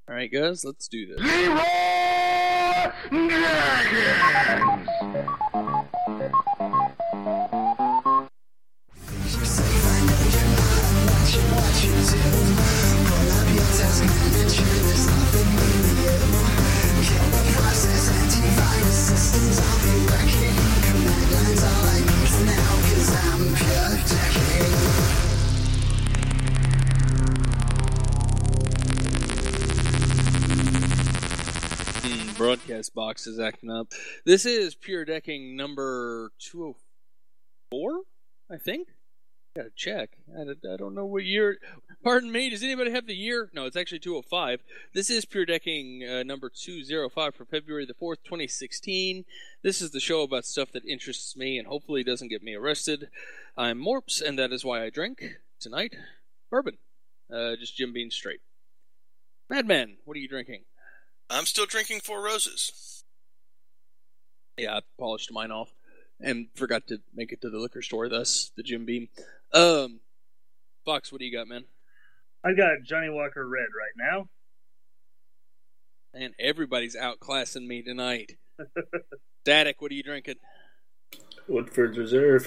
All right, guys, let's do this. Zero Dragons! Broadcast box is acting up. This is Pure Decking number 204, I think. Gotta check. I don't know what year. Pardon me, does anybody have the year? No, it's actually 205. This is Pure Decking number 205 for February the 4th, 2016. This is the show about stuff that interests me and hopefully doesn't get me arrested. I'm Morps, and that is why I drink tonight. Bourbon. Just Jim Beam straight. Madman, what are you drinking? I'm still drinking Four Roses. Yeah, I polished mine off and forgot to make it to the liquor store, thus the Jim Beam. Fox, what do you got, man? I got Johnny Walker Red right now. And everybody's outclassing me tonight. Static, what are you drinking? Woodford's Reserve.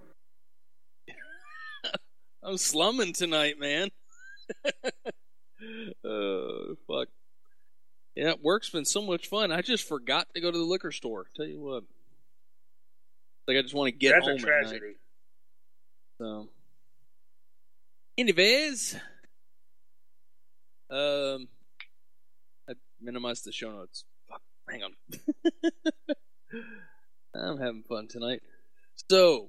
I'm slumming tonight, man. Fuck. Yeah, work's been so much fun. I just forgot to go to the liquor store. Tell you what. Like, I just want to get home That's a tragedy. at night. So. Anyways. I minimized the show notes. Fuck, hang on. I'm having fun tonight. So.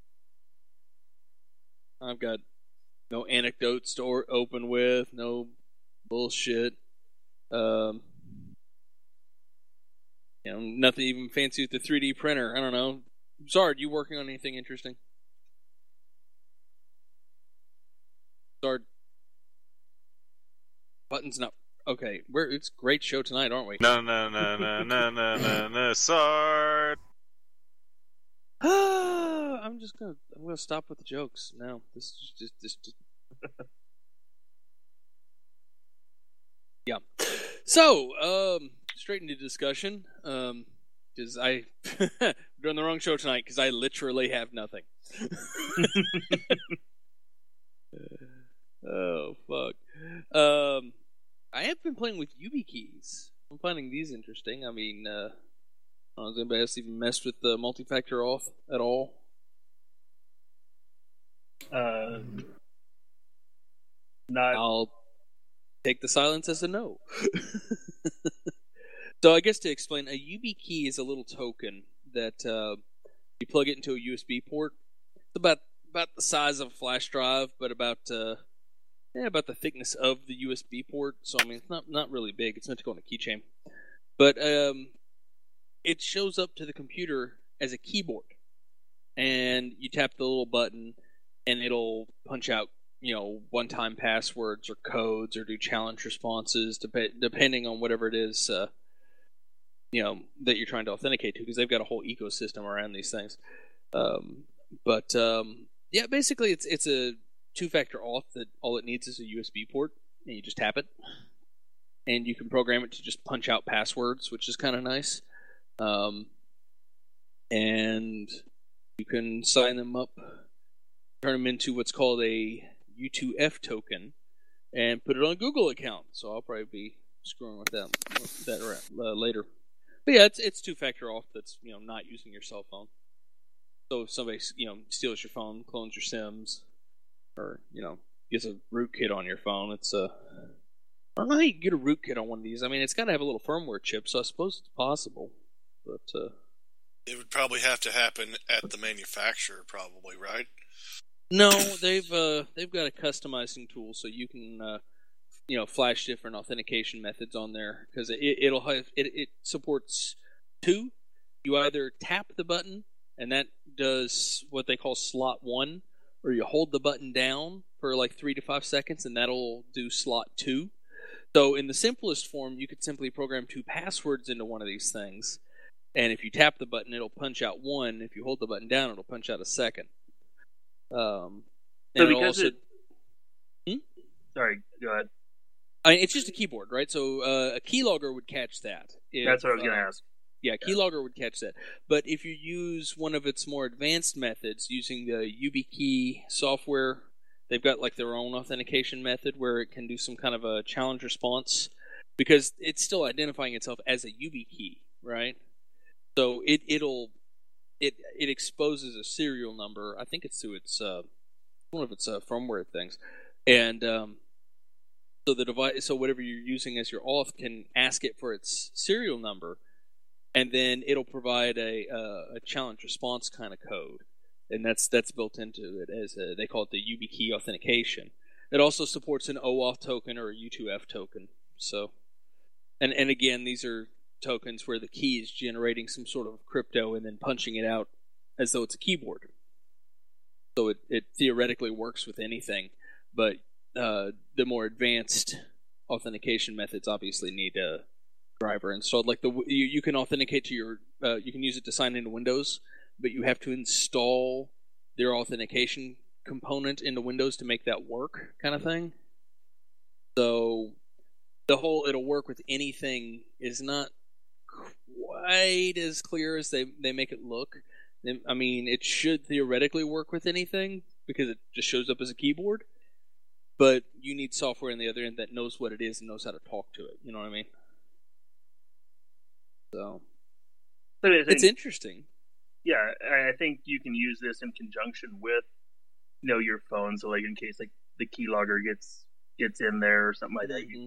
I've got no anecdotes to open with, no bullshit. Nothing even fancy with the 3D printer. I don't know. Zard, you working on anything interesting? Zard. Button's not... Okay, it's a great show tonight, aren't we? No, Sard. I'm gonna stop with the jokes now. This is just... Yeah. So, straight into discussion. Because I'm doing the wrong show tonight because I literally have nothing. Oh, fuck. I have been playing with YubiKeys. I'm finding these interesting. I mean, I don't know if anybody else even messed with the multi-factor auth at all. Not. I'll take the silence as a no. So I guess to explain, a YubiKey is a little token that you plug it into a USB port. It's about the size of a flash drive, but about the thickness of the USB port. So I mean, it's not really big. It's meant to go on a keychain, but it shows up to the computer as a keyboard, and you tap the little button, and it'll punch out one-time passwords or codes or do challenge responses depending on whatever it is. That you're trying to authenticate to, because they've got a whole ecosystem around these things. Yeah, basically it's a two-factor auth that all it needs is a USB port, and you just tap it, and you can program it to just punch out passwords, which is kind of nice. And you can sign them up, turn them into what's called a U2F token, and put it on a Google account. So I'll probably be screwing with that later. But yeah, it's two-factor auth that's not using your cell phone. So if somebody steals your phone, clones your SIMs, or gets a rootkit on your phone, it's I don't know how you can get a rootkit on one of these. I mean, it's got to have a little firmware chip, so I suppose it's possible. But it would probably have to happen at the manufacturer, probably, right? No, they've got a customizing tool, so you can flash different authentication methods on there, because it supports two. You either tap the button, and that does what they call slot 1, or you hold the button down for like 3 to 5 seconds, and that'll do slot 2. So in the simplest form, you could simply program 2 passwords into one of these things, and if you tap the button, it'll punch out 1. If you hold the button down, it'll punch out a second. So because also... Sorry, go ahead. I mean, it's just a keyboard, right? So a keylogger would catch that. That's what I was going to ask. Yeah, keylogger would catch that. But if you use one of its more advanced methods, using the YubiKey software, they've got like their own authentication method where it can do some kind of a challenge response, because it's still identifying itself as a YubiKey, right? So it exposes a serial number. I think it's through its one of its firmware things, and so the device, so whatever you're using as your auth can ask it for its serial number, and then it'll provide a challenge response kind of code, and that's built into it as they call it the YubiKey authentication. It also supports an OAuth token or a U2F token. So, and again, these are tokens where the key is generating some sort of crypto and then punching it out as though it's a keyboard. So it theoretically works with anything, but the more advanced authentication methods obviously need a driver installed. Like you can authenticate to your, you can use it to sign into Windows, but you have to install their authentication component into Windows to make that work, kind of thing. So the whole "it'll work with anything" is not quite as clear as they make it look. I mean, it should theoretically work with anything because it just shows up as a keyboard, but you need software on the other end that knows what it is and knows how to talk to it. You know what I mean? So it's interesting. Yeah, I think you can use this in conjunction with, your phone. So, like, in case like the keylogger gets in there or something like that, Mm-hmm.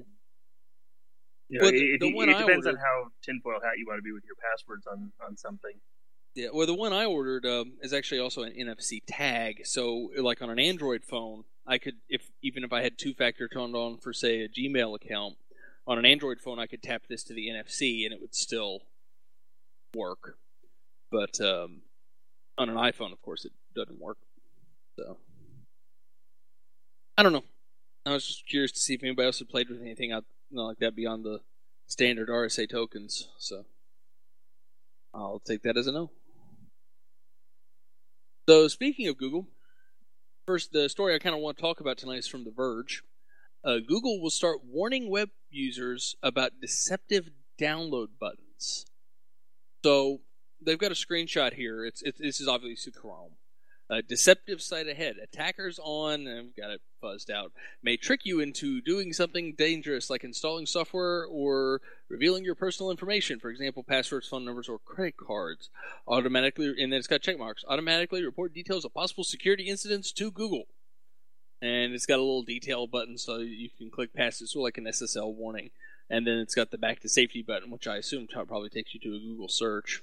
it depends on how tinfoil hat you want to be with your passwords on something. Yeah, well, the one I ordered is actually also an NFC tag. So, like on an Android phone, I could, even if I had two-factor turned on for, say, a Gmail account, on an Android phone, I could tap this to the NFC and it would still work. But on an iPhone, of course, it doesn't work. So, I don't know. I was just curious to see if anybody else had played with anything out like that beyond the standard RSA tokens. So, I'll take that as a no. So, speaking of Google, first, the story I kind of want to talk about tonight is from The Verge. Google will start warning web users about deceptive download buttons. So, they've got a screenshot here. This is obviously Chrome. Deceptive site ahead. Attackers on, and I've got it fuzzed out, may trick you into doing something dangerous like installing software or revealing your personal information, for example, passwords, phone numbers, or credit cards. Automatically, and then it's got check marks. Automatically report details of possible security incidents to Google. And it's got a little detail button so you can click past it, sort of like an SSL warning. And then it's got the back to safety button, which I assume probably takes you to a Google search.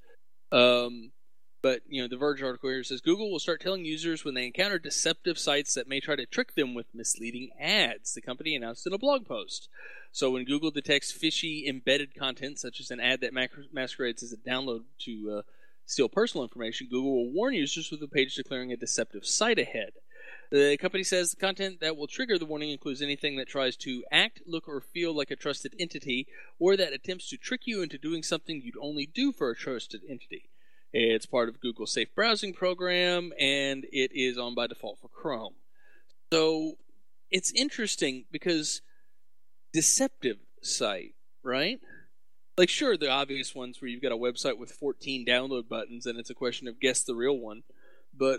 But, the Verge article here says Google will start telling users when they encounter deceptive sites that may try to trick them with misleading ads, the company announced in a blog post. So when Google detects fishy embedded content, such as an ad that masquerades as a download to steal personal information, Google will warn users with a page declaring a deceptive site ahead. The company says the content that will trigger the warning includes anything that tries to act, look, or feel like a trusted entity, or that attempts to trick you into doing something you'd only do for a trusted entity. It's part of Google's Safe Browsing program, and it is on by default for Chrome. So it's interesting because deceptive site, right? Like, sure, the obvious ones where you've got a website with 14 download buttons, and it's a question of guess the real one. But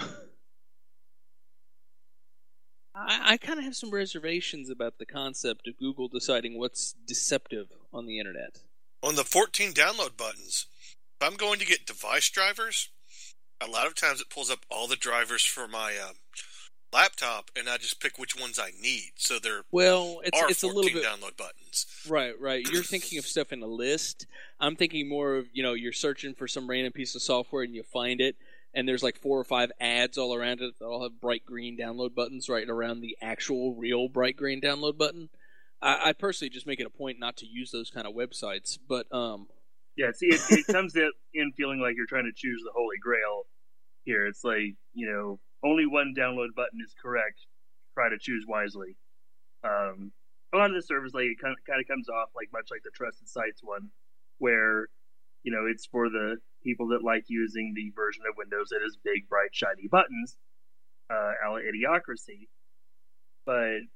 I kind of have some reservations about the concept of Google deciding what's deceptive on the internet. On the 14 download buttons, if I'm going to get device drivers, a lot of times it pulls up all the drivers for my laptop, and I just pick which ones I need. So it's a little bit download buttons. Right. You're thinking of stuff in a list. I'm thinking more of, you're searching for some random piece of software and you find it, and there's like 4 or 5 ads all around it that all have bright green download buttons right around the actual real bright green download button. I personally just make it a point not to use those kind of websites, but yeah, see, it comes in feeling like you're trying to choose the Holy Grail here. It's like, only one download button is correct. Try to choose wisely. A lot of the servers, like, it kind of comes off like much like the Trusted Sites one, where, it's for the people that like using the version of Windows that has big, bright, shiny buttons, a la Idiocracy. But,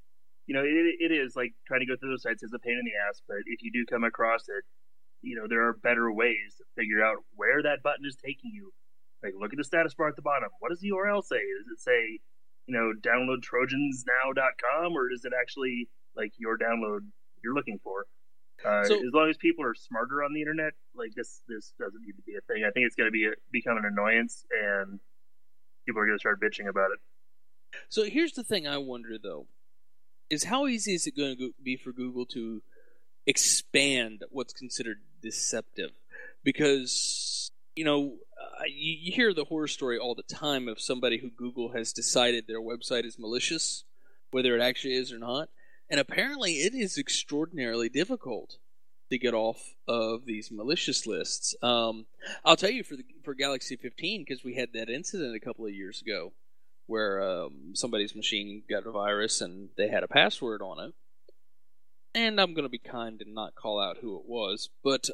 it is like trying to go through those sites is a pain in the ass. But if you do come across it, there are better ways to figure out where that button is taking you. Like, look at the status bar at the bottom. What does the URL say? Does it say, download trojansnow.com, or is it actually like your download you're looking for? As long as people are smarter on the internet, like this doesn't need to be a thing. I think it's going to become an annoyance, and people are going to start bitching about it. So here's the thing I wonder, though, is how easy is it going to be for Google to expand what's considered deceptive? Because, you hear the horror story all the time of somebody who Google has decided their website is malicious, whether it actually is or not. And apparently it is extraordinarily difficult to get off of these malicious lists. I'll tell you, for Galaxy 15, because we had that incident a couple of years ago where somebody's machine got a virus and they had a password on it. And I'm going to be kind and not call out who it was, but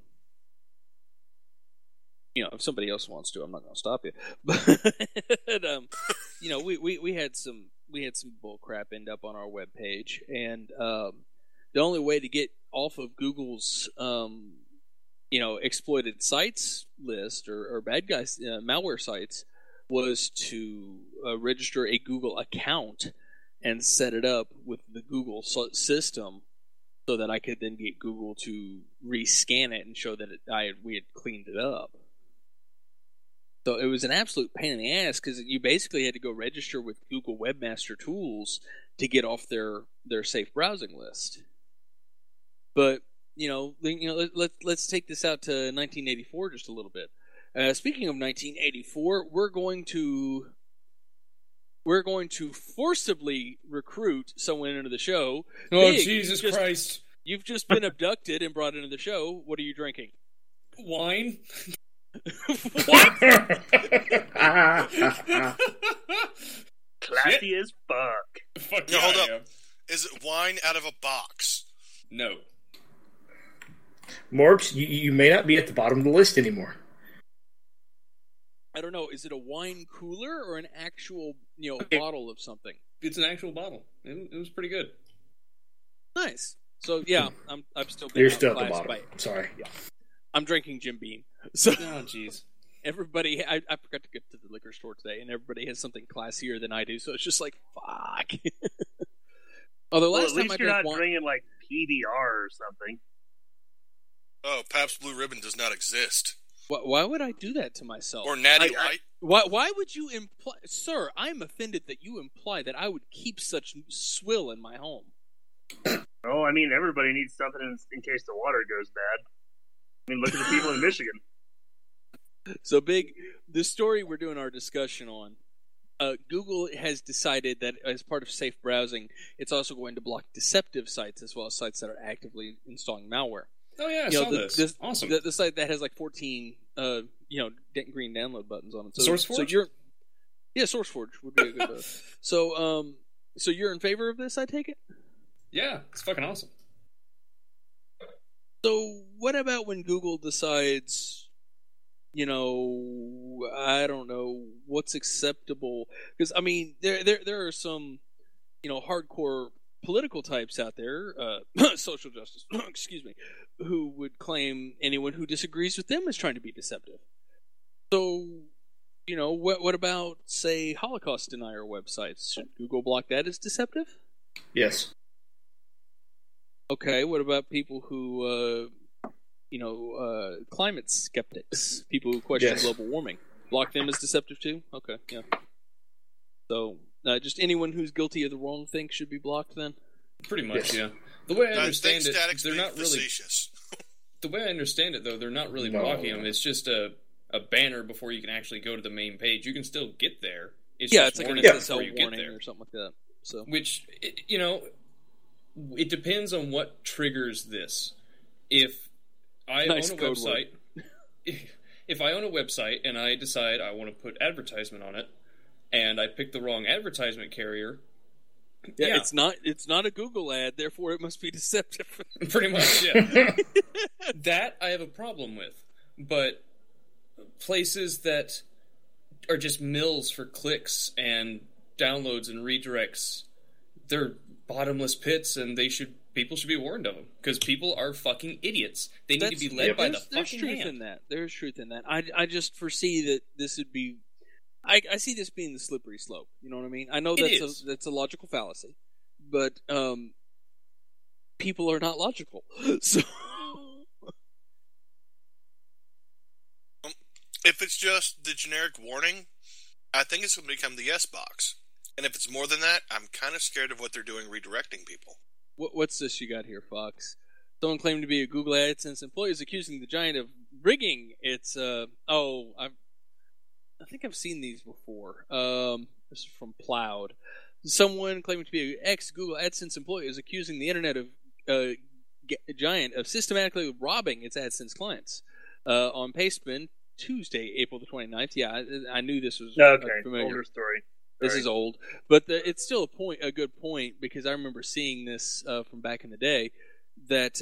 if somebody else wants to, I'm not going to stop you. But we had some bull crap end up on our webpage, and the only way to get off of Google's exploited sites list or bad guys malware sites was to register a Google account and set it up with the Google system, so that I could then get Google to rescan it and show that we had cleaned it up. So it was an absolute pain in the ass, because you basically had to go register with Google Webmaster Tools to get off their safe browsing list. But let's take this out to 1984 just a little bit. Speaking of 1984, we're going to forcibly recruit someone into the show. Oh, Jesus Christ! You've just been abducted and brought into the show. What are you drinking? Wine. What? Classy as fuck. Fuck No, yeah, hold I up. am. Is it wine out of a box? No. Morps, you may not be at the bottom of the list anymore. I don't know. Is it a wine cooler or an actual, Okay. bottle of something? It's an actual bottle. It was pretty good. Nice. So yeah, I'm still. You're still at the outclassed bottom. by- Sorry. I'm drinking Jim Beam. So Oh, jeez. everybody, I forgot to get to the liquor store today, and everybody has something classier than I do. So it's just like fuck. Although Well, last at time least I you're drank not wine, drinking like PBR or something. Oh, Pabst Blue Ribbon does not exist. why would I do that to myself? Or Natty I- Light. Why would you imply, sir? I'm offended that you imply that I would keep such swill in my home. Oh, I mean, everybody needs something in case the water goes bad. I mean, look at the people in Michigan. So big, the story we're doing our discussion on, Google has decided that as part of safe browsing, it's also going to block deceptive sites as well as sites that are actively installing malware. Oh yeah, I saw this. Awesome. The site that has like 14, green download buttons on it. So, SourceForge? SourceForge would be a good. So you're in favor of this? I take it. Yeah, it's fucking awesome. So what about when Google decides, I don't know what's acceptable? Because I mean, there are some, hardcore political types out there, social justice, excuse me, who would claim anyone who disagrees with them is trying to be deceptive. So, what about, say, Holocaust denier websites? Should Google block that as deceptive? Yes. Okay, what about people who, climate skeptics, people who question Yes. global warming? Block them as deceptive too? Okay, yeah. So, just anyone who's guilty of the wrong thing should be blocked then? Pretty much, Yes. yeah. The way I Think understand it, Static's they're being not really. facetious. The way I understand it, though, they're not really No. blocking them. It's just a banner before you can actually go to the main page. You can still get there. It's Yeah, just it's like an warning SSL before you get warning there. or something like that. So, Which, it depends on what triggers this. If I Nice own a code website, if I own a website and I decide I want to put advertisement on it, and I pick the wrong advertisement carrier, yeah. it's not a Google ad, therefore it must be deceptive. pretty much, yeah. That I have a problem with. But places that are just mills for clicks and downloads and redirects, they're bottomless pits, and people should be warned of them, because people are fucking idiots. They need to be led by the fucking hand. There's truth in that. I just foresee that this would be. I see this being the slippery slope. You know what I mean? I know that's a logical fallacy, but people are not logical. So if it's just the generic warning, I think it's going to become the yes box. And if it's more than that, I'm kind of scared of what they're doing redirecting people. What's this you got here, Fox? Someone claiming to be a Google AdSense employee is accusing the giant of rigging its. I think I've seen these before. This is from Plowed. Someone claiming to be an ex-Google AdSense employee is accusing the internet of giant of systematically robbing its AdSense clients. On Pastebin, Tuesday, April the 29th. Yeah, I knew this was familiar. Older story. This is old, but it's still a good point, because I remember seeing this from back in the day that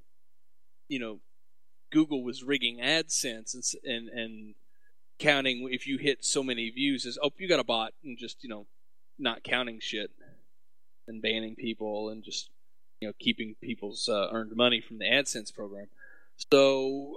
Google was rigging AdSense and counting if you hit so many views as you got a bot, and just not counting shit and banning people and just keeping people's earned money from the AdSense program. So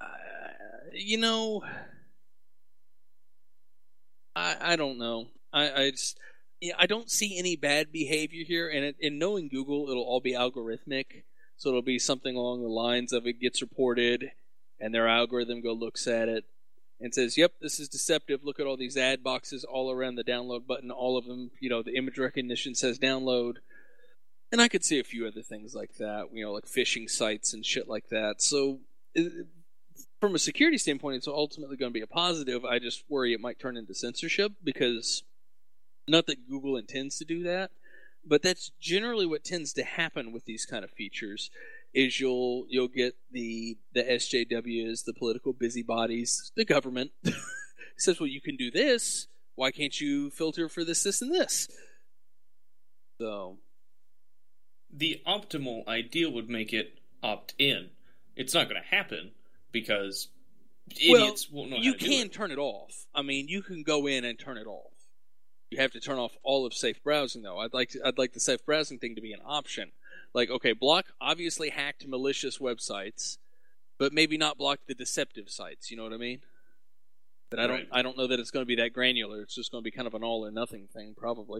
I don't know. I don't see any bad behavior here, and in knowing Google, it'll all be algorithmic. So it'll be something along the lines of it gets reported, and their algorithm looks at it and says, "Yep, this is deceptive. Look at all these ad boxes all around the download button. All of them, the image recognition says download." And I could see a few other things like that, like phishing sites and shit like that. So from a security standpoint, it's ultimately going to be a positive. I just worry it might turn into censorship, because not that Google intends to do that, but that's generally what tends to happen with these kind of features. Is you'll get the SJWs, the political busybodies, the government says, "Well, you can do this. Why can't you filter for this, this, and this?" So the optimal ideal would make it opt-in. It's not going to happen, because idiots won't know how to do it. You can turn it off. I mean, you can go in and turn it off. You have to turn off all of safe browsing, though. I'd like the safe browsing thing to be an option. Like, okay, block obviously hacked malicious websites, but maybe not block the deceptive sites. You know what I mean? But I don't know that it's going to be that granular. It's just going to be kind of an all or nothing thing, probably.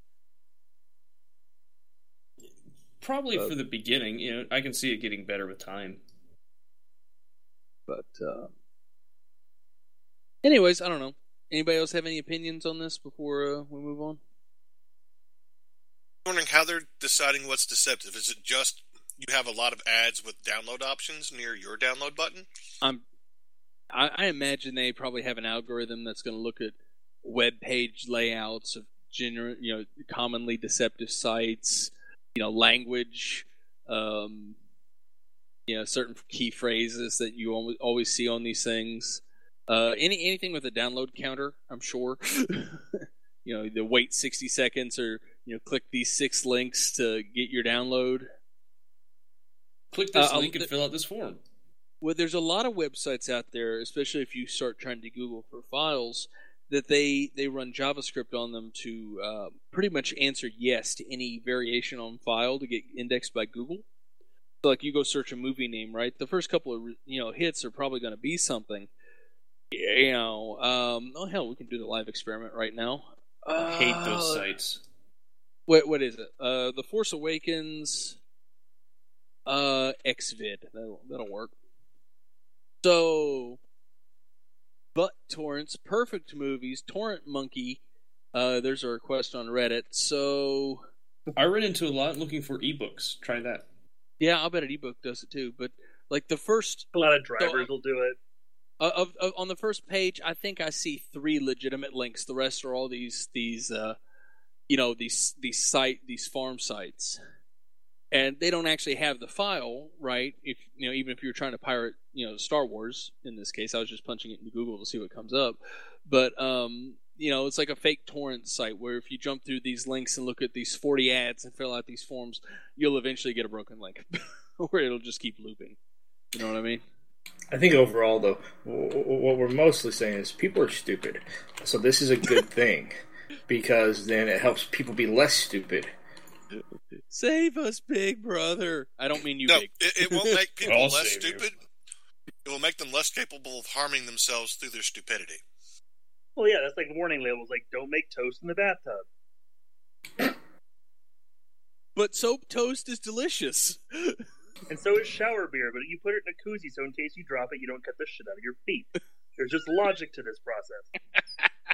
Probably for the beginning. I can see it getting better with time. But anyways, I don't know. Anybody else have any opinions on this before we move on? I'm wondering how they're deciding what's deceptive. Is it just you have a lot of ads with download options near your download button? I imagine they probably have an algorithm that's going to look at web page layouts of commonly deceptive sites, language, certain key phrases that you always see on these things. Anything with a download counter, I'm sure. The wait 60 seconds, or click these 6 links to get your download. Click this link and fill out this form. Well, there's a lot of websites out there, especially if you start trying to Google for files, that they run JavaScript on them to pretty much answer yes to any variation on file to get indexed by Google. So, like, you go search a movie name, right? The first couple of hits are probably going to be something. Oh hell, we can do the live experiment right now. I hate those sites. What is it? The Force Awakens, XVid. That'll work. So, ButtTorrents, Perfect Movies, Torrent Monkey. There's a request on Reddit. So I ran into a lot looking for ebooks. Try that. Yeah, I'll bet an ebook does it too. But like the first, a lot of drivers will do it. On the first page, I think I see 3 legitimate links. The rest are all these farm sites, and they don't actually have the file, right? If even if you're trying to pirate, Star Wars in this case, I was just punching it into Google to see what comes up. But it's like a fake torrent site where if you jump through these links and look at these 40 ads and fill out these forms, you'll eventually get a broken link where it'll just keep looping. You know what I mean? I think overall, though, what we're mostly saying is people are stupid. So this is a good thing, because then it helps people be less stupid. Save us, Big Brother. I don't mean you, No, Big. it won't make people I'll less save you. stupid. It will make them less capable of harming themselves through their stupidity. Well, yeah, that's like warning labels, like don't make toast in the bathtub. But soap toast is delicious. And so is shower beer, but you put it in a koozie so in case you drop it, you don't cut the shit out of your feet. There's just logic to this process.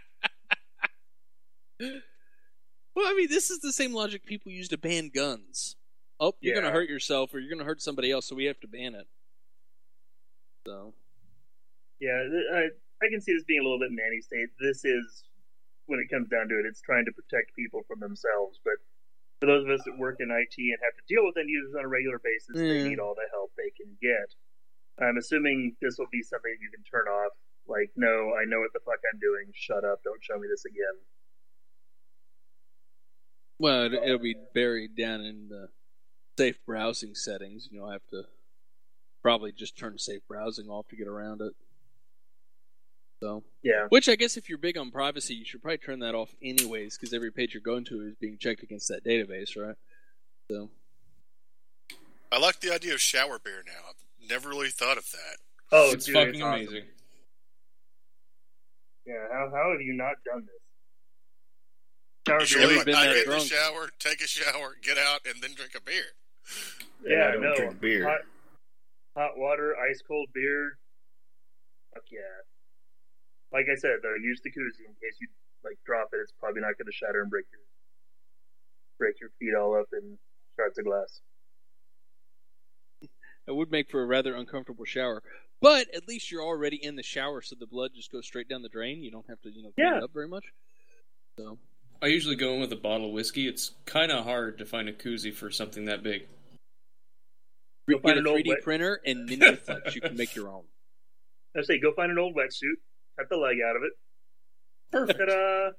Well, I mean, this is the same logic people use to ban guns. Oh, you're Yeah. going to hurt yourself or you're going to hurt somebody else, so we have to ban it. So, Yeah, I can see this being a little bit nanny state. This is, when it comes down to it, it's trying to protect people from themselves. But for those of us that work in IT and have to deal with end users on a regular basis, they need all the help they can get. I'm assuming this will be something you can turn off. Like, no, I know what the fuck I'm doing. Shut up. Don't show me this again. well, it'll be buried down in the safe browsing settings. You'll have to probably just turn safe browsing off to get around it. So, Yeah. which I guess if you're big on privacy, you should probably turn that off anyways, because every page you're going to is being checked against that database, right? So, I like the idea of shower beer now. I've never really thought of that. Oh, It's dude, fucking it's awesome. amazing. Yeah, how have you not done this? Shower Usually, Never been I that get in the drunk. shower, take a shower, get out, and then drink a beer. Yeah, I don't no. drink beer. Hot water, ice cold beer. Fuck yeah. Like I said, though, use the koozie in case you like drop it. It's probably not going to shatter and break your feet all up in shards of glass. it would make for a rather uncomfortable shower. But at least you're already in the shower, so the blood just goes straight down the drain. You don't have to, clean Yeah. it up very much. So, I usually go in with a bottle of whiskey. It's kind of hard to find a koozie for something that big. Go get find a an old 3D wet- printer and NinjaFlex. You can make your own. I say, go find an old wetsuit, cut the leg out of it. Perfect. Ta-da!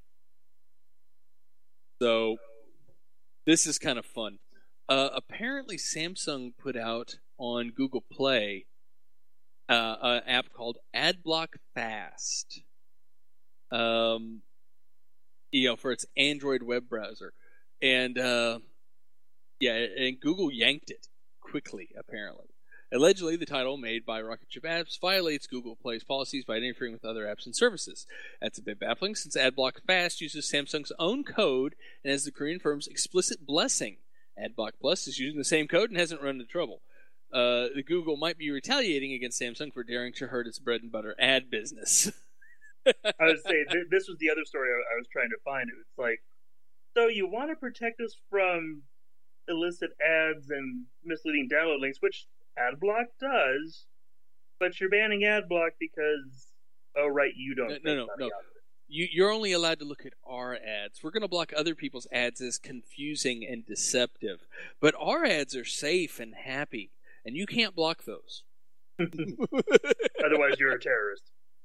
So, this is kind of fun. Apparently, Samsung put out on Google Play an app called AdBlock Fast. For its Android web browser, and and Google yanked it quickly. Apparently, allegedly, the title made by Rocketship Apps violates Google Play's policies by interfering with other apps and services. That's a bit baffling since AdBlock Fast uses Samsung's own code and has the Korean firm's explicit blessing. AdBlock Plus is using the same code and hasn't run into trouble. The Google might be retaliating against Samsung for daring to hurt its bread and butter ad business. I would say this was the other story I was trying to find. It was like, so you want to protect us from illicit ads and misleading download links, which AdBlock does, but you're banning AdBlock because, oh right, you don't. make money No. out of it. You're only allowed to look at our ads. We're going to block other people's ads as confusing and deceptive. But our ads are safe and happy, and you can't block those. Otherwise, you're a terrorist.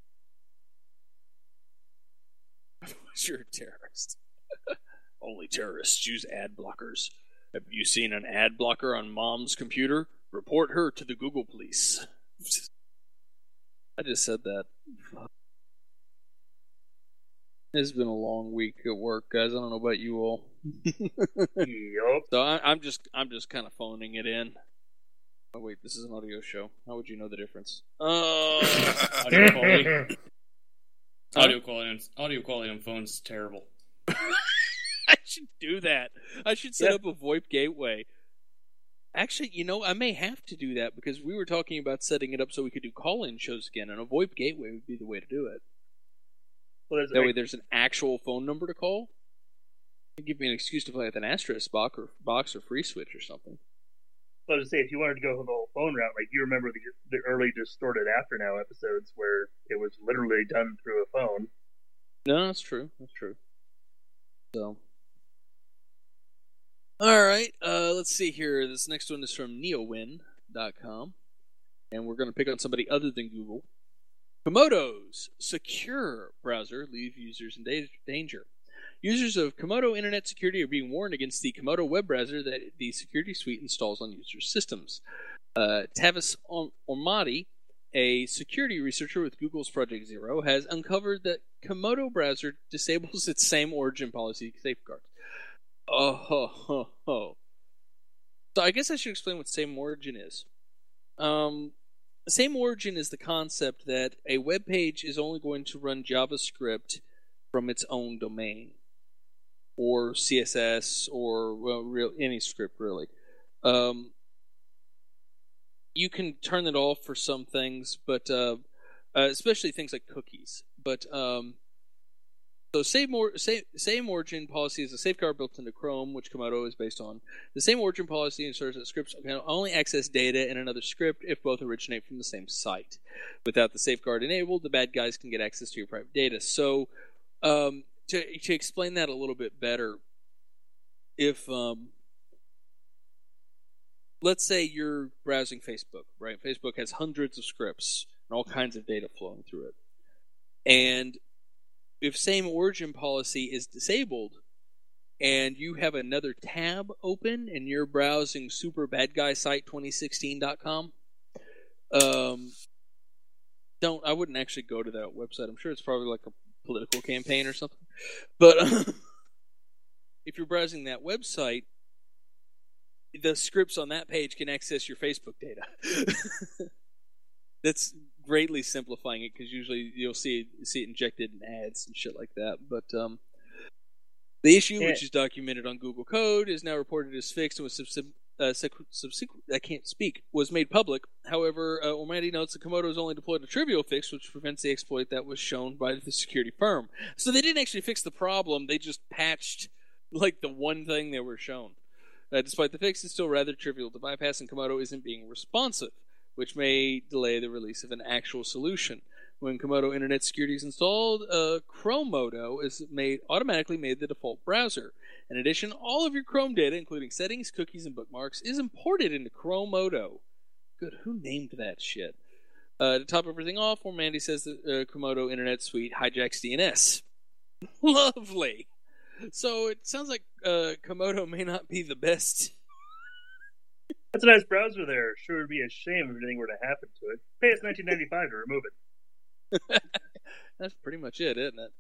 You're a terrorist. Only terrorists use ad blockers. Have you seen an ad blocker on Mom's computer? Report her to the Google police. I just said that. It's been a long week at work, guys. I don't know about you all. Yup. So I'm just kind of phoning it in. Oh wait, this is an audio show. How would you know the difference? Audio quality. Huh? Audio quality on phones is terrible. I should do that. I should set up a VoIP gateway. Actually, I may have to do that because we were talking about setting it up so we could do call-in shows again, and a VoIP gateway would be the way to do it. Well, That way there's an actual phone number to call. It'd give me an excuse to play with an asterisk box or free switch or something. Well, to say, if you wanted to go the whole phone route, like you remember the early Distorted After Now episodes where it was literally done through a phone. No, that's true. That's true. So, all right. Let's see here. This next one is from neowin.com, and we're going to pick on somebody other than Google. Komodo's secure browser leaves users in danger. Users of Komodo Internet Security are being warned against the Komodo web browser that the security suite installs on users' systems. Tavis Ormati, a security researcher with Google's Project Zero, has uncovered that Komodo browser disables its same origin policy safeguards. Oh. So I guess I should explain what same origin is. Same origin is the concept that a web page is only going to run JavaScript from its own domain, or CSS, or any script really. You can turn it off for some things, but especially things like cookies. But so same origin policy is a safeguard built into Chrome, which Komodo is based on. The same origin policy ensures that scripts can only access data in another script if both originate from the same site. Without the safeguard enabled, the bad guys can get access to your private data. So to explain that a little bit better, if let's say you're browsing Facebook, right? Facebook has hundreds of scripts and all kinds of data flowing through it. And if same origin policy is disabled and you have another tab open and you're browsing superbadguysite2016.com, I wouldn't actually go to that website. I'm sure it's probably like a political campaign or something. But if you're browsing that website, the scripts on that page can access your Facebook data. That's greatly simplifying it, because usually you'll see it injected in ads and shit like that. But the issue, which is documented on Google Code, is now reported as fixed and was was made public. However, Ormandy notes that Komodo has only deployed a trivial fix, which prevents the exploit that was shown by the security firm. So they didn't actually fix the problem; they just patched like the one thing they were shown. Despite the fix, it's still rather trivial to bypass, and Komodo isn't being responsive, which may delay the release of an actual solution. When Komodo Internet Security is installed, Chromodo is automatically made the default browser. In addition, all of your Chrome data, including settings, cookies, and bookmarks, is imported into Chromodo. Good, who named that shit? To top everything off, Ormandy says that Komodo Internet Suite hijacks DNS. Lovely! So it sounds like Komodo may not be the best. That's a nice browser there. Sure would be a shame if anything were to happen to it. Pay us $19.95 to remove it. That's pretty much it, isn't it?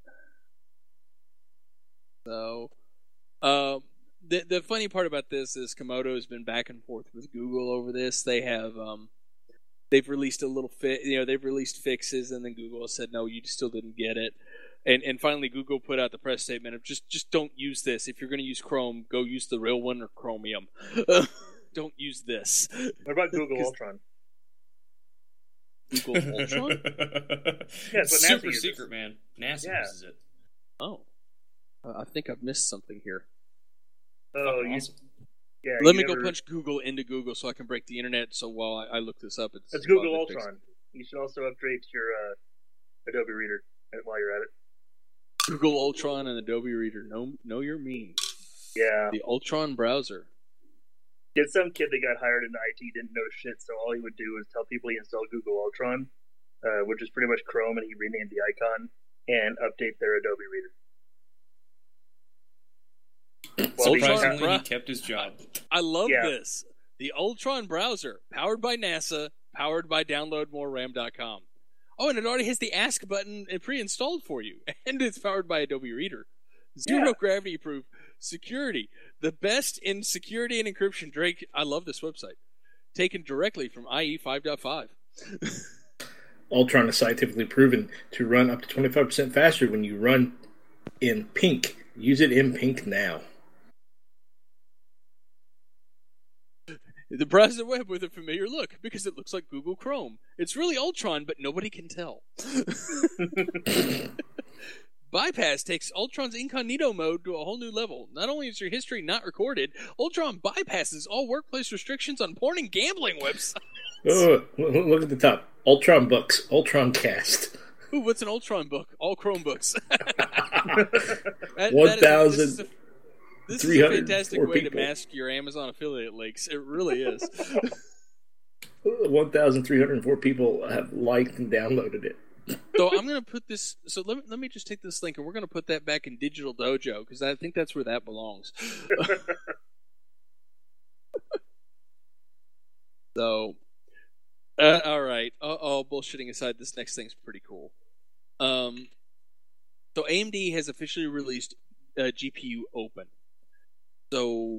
So, the funny part about this is Komodo has been back and forth with Google over this. They have they've released a little they've released fixes, and then Google has said no, you still didn't get it. And finally, Google put out the press statement of just don't use this. If you're going to use Chrome, go use the real one or Chromium. Don't use this. What about Google Ultron? Google Ultron? Yeah, it's what NASA super uses. secret, man. NASA uses it. Oh. I think I've missed something here. Oh, Awesome. yeah. Let me go punch Google into Google so I can break the internet. So while I look this up, It's Google Ultron. You should also upgrade to your Adobe Reader while you're at it. Google Ultron and Adobe Reader. Know your mean. Yeah. The Ultron browser. Did some kid that got hired into IT didn't know shit, so all he would do was tell people he installed Google Ultron, which is pretty much Chrome, and he renamed the icon and update their Adobe Reader. Surprisingly, he kept his job. I love this. The Ultron browser, powered by NASA, powered by downloadmoreram.com. Oh, and it already has the Ask button pre-installed for you, and it's powered by Adobe Reader. Zero gravity proof security. The best in security and encryption. Drake, I love this website. Taken directly from IE 5.5. Ultron is scientifically proven to run up to 25% faster when you run in pink. Use it in pink now. The browser web with a familiar look, because it looks like Google Chrome. It's really Ultron, but nobody can tell. Bypass takes Ultron's incognito mode to a whole new level. Not only is your history not recorded, Ultron bypasses all workplace restrictions on porn and gambling websites. Oh, look at the top. Ultron Books. Ultron Cast. Ooh, what's an Ultron book? All Chromebooks. 1,000. This is a fantastic way to mask your Amazon affiliate links. It really is. 1,304 people have liked and downloaded it. So I'm going to put this. So let me just take this link and we're going to put that back in Digital Dojo because I think that's where that belongs. So, all right. All bullshitting aside, this next thing's pretty cool. So AMD has officially released GPU Open. So,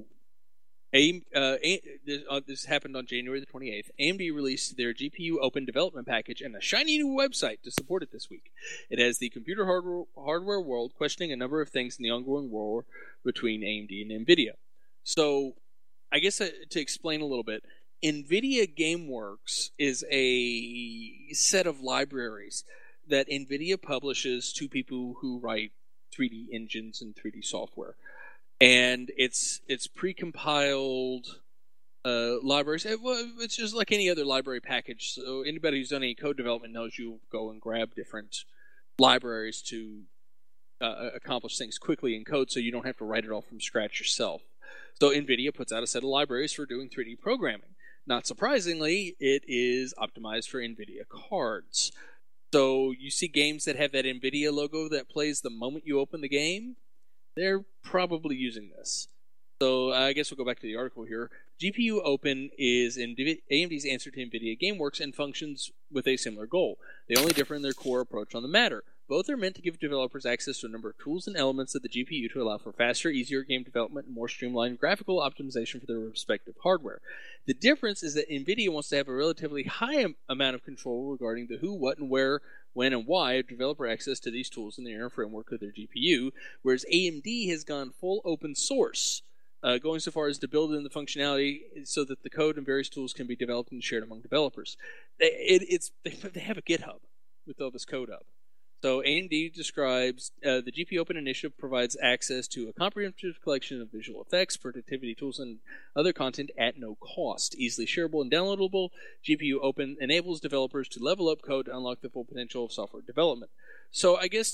this happened on January the 28th. AMD released their GPU Open development package and a shiny new website to support it this week. It has the computer hardware world questioning a number of things in the ongoing war between AMD and NVIDIA. So, I guess to explain a little bit, NVIDIA GameWorks is a set of libraries that NVIDIA publishes to people who write 3D engines and 3D software. And it's precompiled libraries. It's just like any other library package. So anybody who's done any code development knows you go and grab different libraries to accomplish things quickly in code, so you don't have to write it all from scratch yourself. So NVIDIA puts out a set of libraries for doing 3D programming. Not surprisingly, it is optimized for NVIDIA cards. So you see games that have that NVIDIA logo that plays the moment you open the game, they're probably using this. So I guess we'll go back to the article here. GPU Open is AMD's answer to NVIDIA GameWorks and functions with a similar goal. They only differ in their core approach on the matter. Both are meant to give developers access to a number of tools and elements of the GPU to allow for faster, easier game development and more streamlined graphical optimization for their respective hardware. The difference is that NVIDIA wants to have a relatively high amount of control regarding the who, what, and where, when, and why of developer access to these tools in the inner framework of their GPU, whereas AMD has gone full open source, going so far as to build in the functionality so that the code and various tools can be developed and shared among developers. They have a GitHub with all this code up. So AMD describes the GPU Open initiative provides access to a comprehensive collection of visual effects, productivity tools, and other content at no cost. Easily shareable and downloadable, GPU Open enables developers to level up code to unlock the full potential of software development. So I guess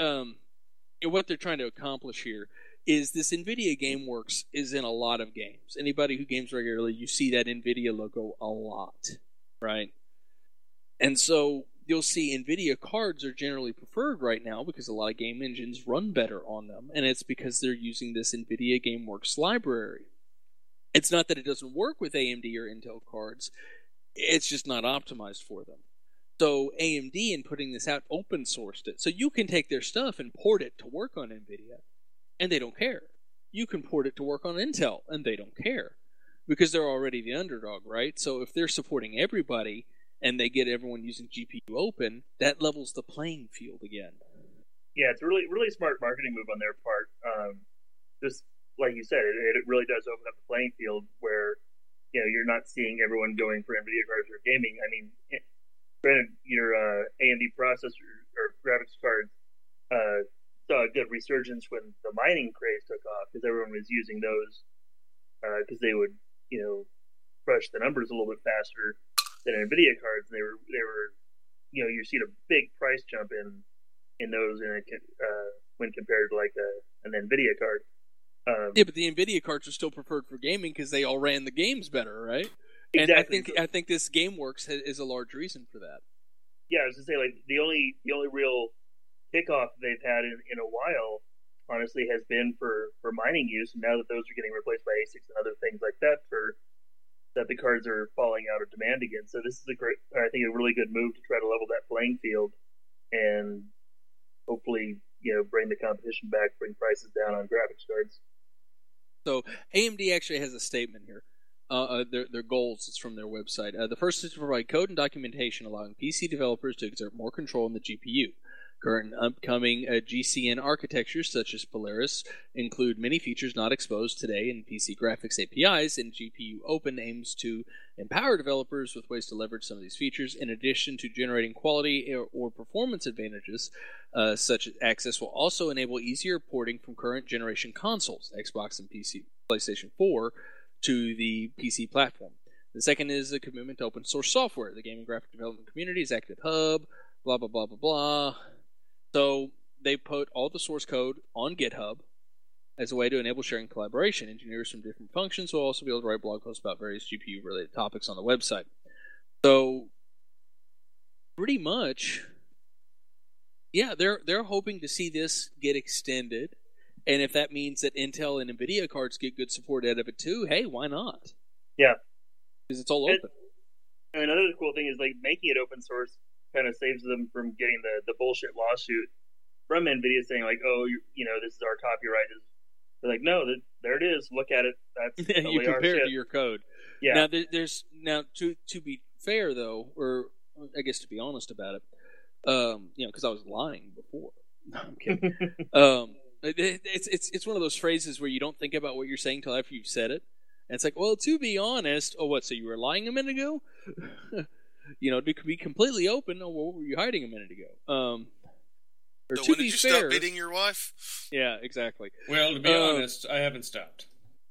what they're trying to accomplish here is this NVIDIA GameWorks is in a lot of games. Anybody who games regularly, you see that NVIDIA logo a lot, right? And so you'll see NVIDIA cards are generally preferred right now because a lot of game engines run better on them, and it's because they're using this NVIDIA GameWorks library. It's not that it doesn't work with AMD or Intel cards, it's just not optimized for them. So AMD, in putting this out, open sourced it. So you can take their stuff and port it to work on NVIDIA, and they don't care. You can port it to work on Intel, and they don't care. Because they're already the underdog, right? So if they're supporting everybody, and they get everyone using GPU Open, that levels the playing field again. Yeah, it's a really, really smart marketing move on their part. Just like you said, it really does open up the playing field where you're not seeing everyone going for NVIDIA cards or gaming. I mean, granted, your AMD processor or graphics cards saw a good resurgence when the mining craze took off because everyone was using those because they would, crush the numbers a little bit faster than NVIDIA cards. And they were you see a big price jump in those when compared to like an NVIDIA card. Yeah, but the NVIDIA cards are still preferred for gaming because they all ran the games better, right? Exactly. And I think this GameWorks is a large reason for that. Yeah, I was gonna say like the only real kickoff they've had in a while, honestly, has been for mining use. And now that those are getting replaced by ASICs and other things like that, that the cards are falling out of demand again. So this is I think a really good move to try to level that playing field and hopefully, bring the competition back, bring prices down on graphics cards. So AMD actually has a statement here. Their goals, it's from their website. The first is to provide code and documentation allowing PC developers to exert more control in the GPU. Current and upcoming GCN architectures, such as Polaris, include many features not exposed today in PC graphics APIs, and GPU Open aims to empower developers with ways to leverage some of these features. In addition to generating quality or performance advantages, such as access will also enable easier porting from current generation consoles, Xbox and PlayStation 4, to the PC platform. The second is a commitment to open source software. The gaming graphic development community is active hub, blah, blah, blah, blah, blah. So they put all the source code on GitHub as a way to enable sharing and collaboration. Engineers from different functions will also be able to write blog posts about various GPU-related topics on the website. So pretty much, yeah, they're hoping to see this get extended. And if that means that Intel and NVIDIA cards get good support out of it too, hey, why not? Yeah. Because it's all open. And another cool thing is like making it open source kind of saves them from getting the bullshit lawsuit from NVIDIA saying like, oh, this is our copyright. They're like, no, there it is. Look at it. That's you totally our compare it shit. to your code. Yeah. Now to be fair though, or I guess to be honest about it, because I was lying before. No, I'm kidding. It's one of those phrases where you don't think about what you're saying till after you've said it, and it's like, well, to be honest, oh, what? So you were lying a minute ago? To be completely open. Oh, well, what were you hiding a minute ago? Or So to when be did you fair, stop beating your wife? yeah, exactly. Well, to be honest, I haven't stopped.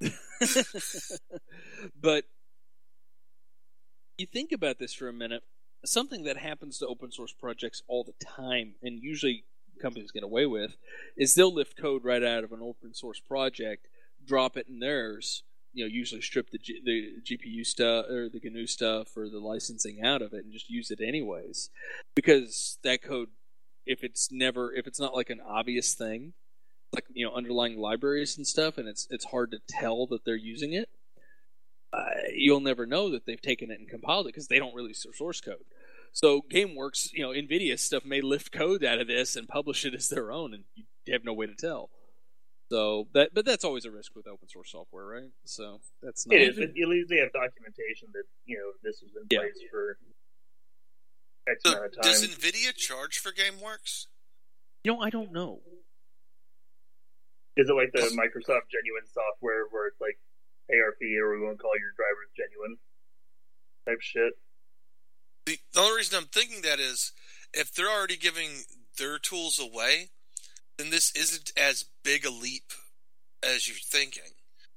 But you think about this for a minute. Something that happens to open source projects all the time, and usually companies get away with, is they'll lift code right out of an open source project, drop it in theirs. Usually strip the GPU stuff or the GNU stuff or the licensing out of it, and just use it anyways, because that code, if it's not like an obvious thing, like underlying libraries and stuff, and it's hard to tell that they're using it, you'll never know that they've taken it and compiled it because they don't release their source code. So GameWorks, NVIDIA stuff may lift code out of this and publish it as their own, and you have no way to tell. So but that's always a risk with open source software, right? So that's not. It is. At least they have documentation that this was in place for X amount of time. Does NVIDIA charge for GameWorks? I don't know. Is it like the Microsoft Genuine software where it's like ARP or we won't call your drivers genuine type shit? The only reason I'm thinking that is if they're already giving their tools away, then this isn't as big a leap as you're thinking.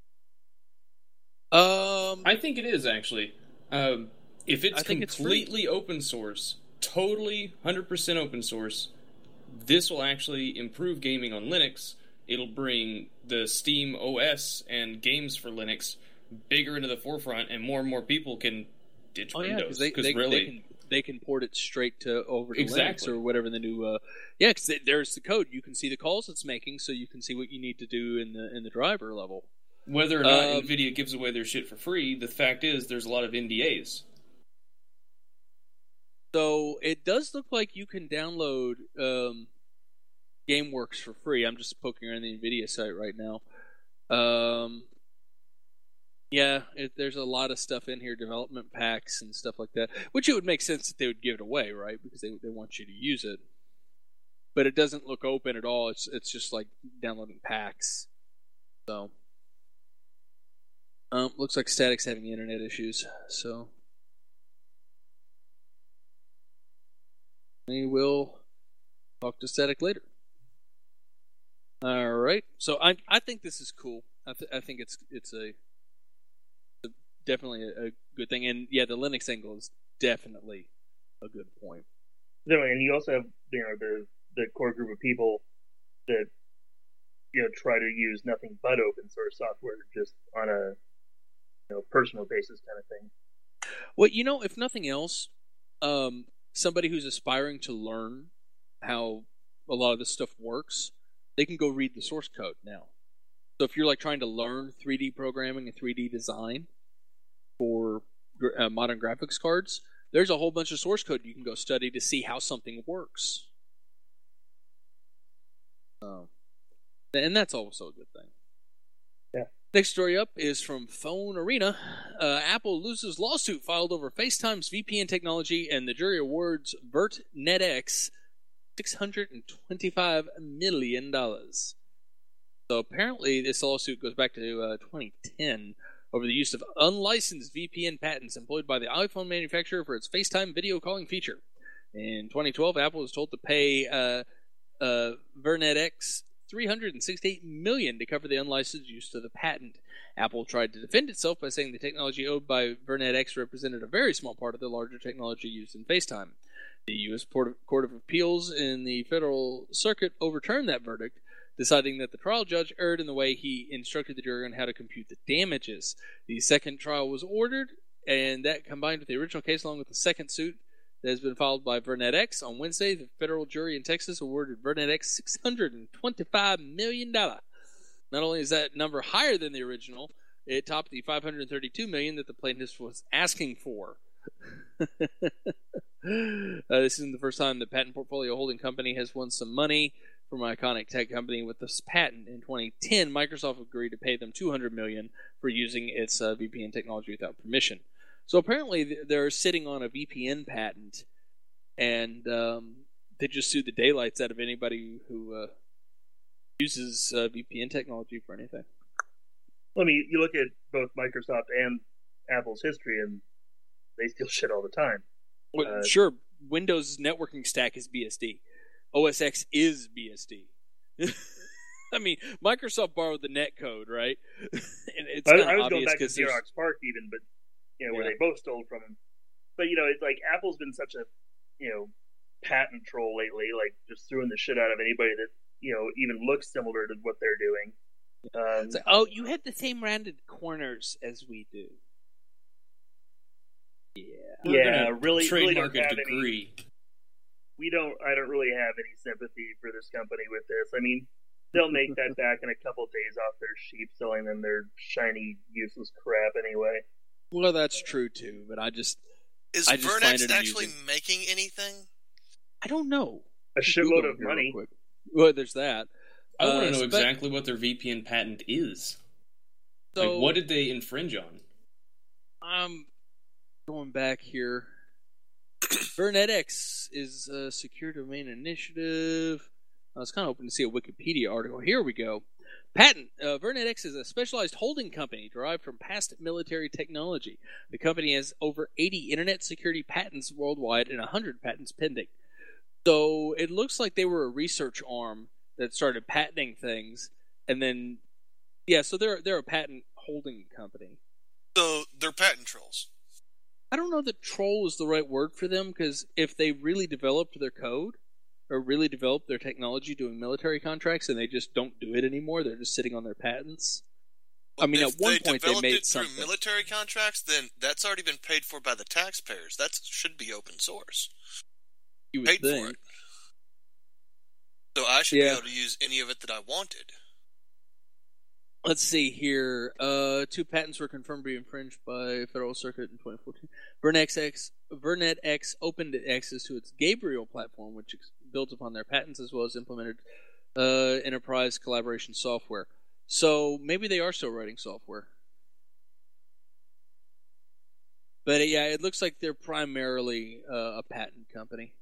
I think it is, actually. If it's completely open source, totally 100% open source, this will actually improve gaming on Linux. It'll bring the Steam OS and games for Linux bigger into the forefront, and more people can ditch Windows. Because they can port it straight over to exactly. Linux or whatever the new. Because there's the code. You can see the calls it's making, so you can see what you need to do in the driver level. Whether or not NVIDIA gives away their shit for free, the fact is there's a lot of NDAs. So it does look like you can download GameWorks for free. I'm just poking around the NVIDIA site right now. There's a lot of stuff in here, development packs and stuff like that, which it would make sense that they would give it away, right? Because they want you to use it. But it doesn't look open at all. It's just like downloading packs. So, looks like Static's having internet issues. So, we will talk to Static later. All right. So I think this is cool. I think it's definitely a good thing, and the Linux angle is definitely a good point. And you also have the core group of people that try to use nothing but open source software just on a personal basis kind of thing. Well, if nothing else, somebody who's aspiring to learn how a lot of this stuff works, they can go read the source code now. So if you're like trying to learn 3D programming and 3D design for modern graphics cards, there's a whole bunch of source code you can go study to see how something works. And that's also a good thing. Yeah. Next story up is from Phone Arena. Apple loses lawsuit filed over FaceTime's VPN technology, and the jury awards VertNetX $625 million. So apparently this lawsuit goes back to 2010 over the use of unlicensed VPN patents employed by the iPhone manufacturer for its FaceTime video calling feature. In 2012, Apple was told to pay VertNetX $368 million to cover the unlicensed use of the patent. Apple tried to defend itself by saying the technology owned by VertNetX represented a very small part of the larger technology used in FaceTime. The U.S. Court of Appeals in the Federal Circuit overturned that verdict, deciding that the trial judge erred in the way he instructed the jury on how to compute the damages. The second trial was ordered, and that combined with the original case along with the second suit that has been filed by VertNetX. On Wednesday, the federal jury in Texas awarded VertNetX $625 million. Not only is that number higher than the original, it topped the $532 million that the plaintiff was asking for. This isn't the first time the patent portfolio holding company has won some money. from an iconic tech company with this patent. In 2010, Microsoft agreed to pay them $200 million for using its VPN technology without permission. So apparently they're sitting on a VPN patent, and they just sued the daylights out of anybody who uses VPN technology for anything. Well, I mean, you look at both Microsoft and Apple's history, and they steal shit all the time. Well, sure, Windows networking stack is BSD. OS X is BSD. I mean, Microsoft borrowed the netcode, right? And it's I was going back to Xerox PARC even, but where they both stole from him. But it's like Apple's been such a patent troll lately, like just throwing the shit out of anybody that even looks similar to what they're doing. So, you have the same rounded corners as we do. Yeah, really trademark don't have a degree. I don't really have any sympathy for this company with this. I mean, they'll make that back in a couple of days off their sheep selling them their shiny, useless crap anyway. Well, that's true too, but Is Vernex actually making anything? I don't know. A shitload of money. Well, there's that. I want to know exactly what their VPN patent is. So, what did they infringe on? I'm going back here. VernetX is a secure domain initiative. I was kind of hoping to see a Wikipedia article. Here we go. Patent. VernetX is a specialized holding company derived from past military technology. The company has over 80 internet security patents worldwide and 100 patents pending. So it looks like they were a research arm that started patenting things, and then so they're a patent holding company. So they're patent trolls. I don't know that troll is the right word for them, because if they really developed their code or really developed their technology doing military contracts and they just don't do it anymore, they're just sitting on their patents. Well, I mean, at one point they made something. Through military contracts, then that's already been paid for by the taxpayers. That should be open source. You would paid think. for it. So I should be able to use any of it that I wanted. Let's see here. 2 patents were confirmed to be infringed by Federal Circuit in 2014. VernetX opened access to its Gabriel platform, which built upon their patents as well as implemented enterprise collaboration software. So maybe they are still writing software. But it looks like they're primarily a patent company.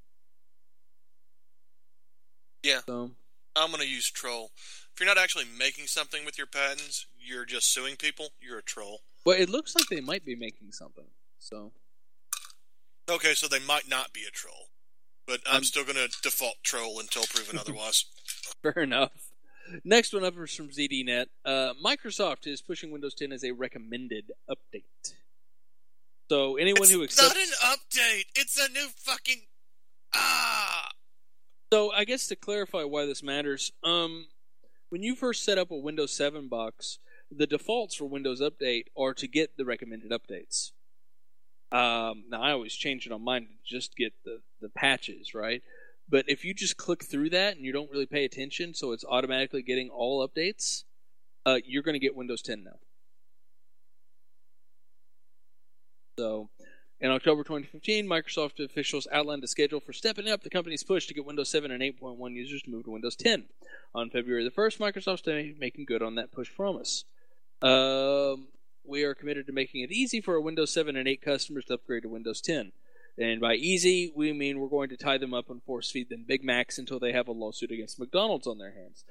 Yeah. So, I'm going to use troll. If you're not actually making something with your patents, you're just suing people, you're a troll. Well, it looks like they might be making something. So. Okay, so they might not be a troll. But I'm still going to default troll until proven otherwise. Fair enough. Next one up is from ZDNet. Microsoft is pushing Windows 10 as a recommended update. So anyone who accepts... It's not an update! It's a new fucking... So I guess to clarify why this matters, when you first set up a Windows 7 box, the defaults for Windows Update are to get the recommended updates. Now I always change it on mine to just get the patches, right? But if you just click through that and you don't really pay attention, so it's automatically getting all updates, you're going to get Windows 10 now. So, in October 2015, Microsoft officials outlined a schedule for stepping up the company's push to get Windows 7 and 8.1 users to move to Windows 10. On February the 1st, Microsoft's making good on that push promise. We are committed to making it easy for our Windows 7 and 8 customers to upgrade to Windows 10. And by easy, we mean we're going to tie them up and force feed them Big Macs until they have a lawsuit against McDonald's on their hands.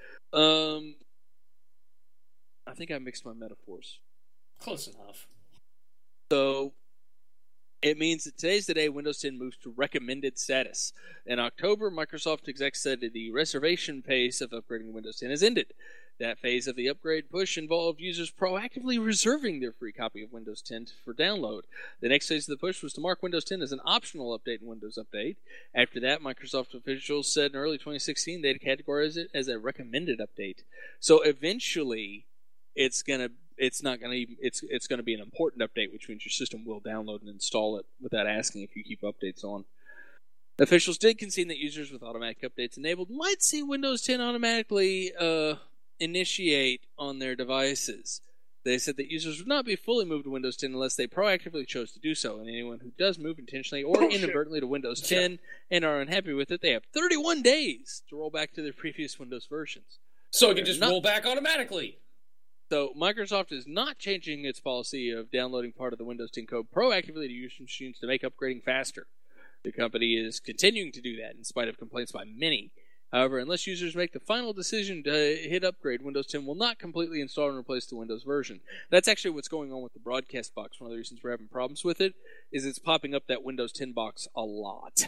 I think I mixed my metaphors. Close enough. So, it means that today's the day Windows 10 moves to recommended status. In October, Microsoft execs said the reservation phase of upgrading Windows 10 has ended. That phase of the upgrade push involved users proactively reserving their free copy of Windows 10 for download. The next phase of the push was to mark Windows 10 as an optional update in Windows Update. After that, Microsoft officials said in early 2016 they'd categorize it as a recommended update. So eventually, it's going to be an important update, which means your system will download and install it without asking if you keep updates on. Officials did concede that users with automatic updates enabled might see Windows 10 automatically initiate on their devices. They said that users would not be fully moved to Windows 10 unless they proactively chose to do so, and anyone who does move intentionally or inadvertently to Windows 10 and are unhappy with it, they have 31 days to roll back to their previous Windows versions. So it can just roll back automatically. So Microsoft is not changing its policy of downloading part of the Windows 10 code proactively to user machines to make upgrading faster. The company is continuing to do that in spite of complaints by many. However, unless users make the final decision to hit upgrade, Windows 10 will not completely install and replace the Windows version. That's actually what's going on with the broadcast box. One of the reasons we're having problems with it is it's popping up that Windows 10 box a lot.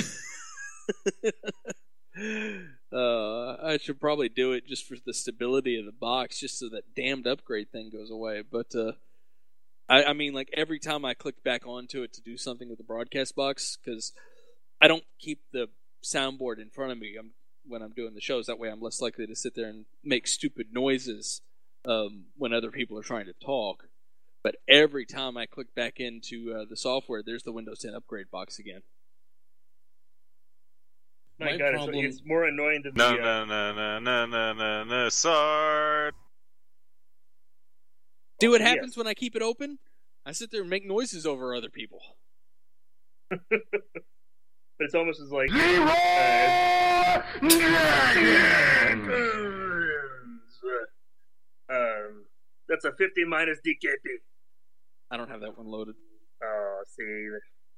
I should probably do it just for the stability of the box, just so that damned upgrade thing goes away. But I mean, like every time I click back onto it to do something with the broadcast box, because I don't keep the soundboard in front of me when I'm doing the shows. That way I'm less likely to sit there and make stupid noises when other people are trying to talk. But every time I click back into the software, there's the Windows 10 upgrade box again. My God, problem... it's more annoying than No, sorry. See what happens when I keep it open? I sit there and make noises over other people. But it's almost as like... that's a 50 minus DKP. I don't have that one loaded. Oh, see...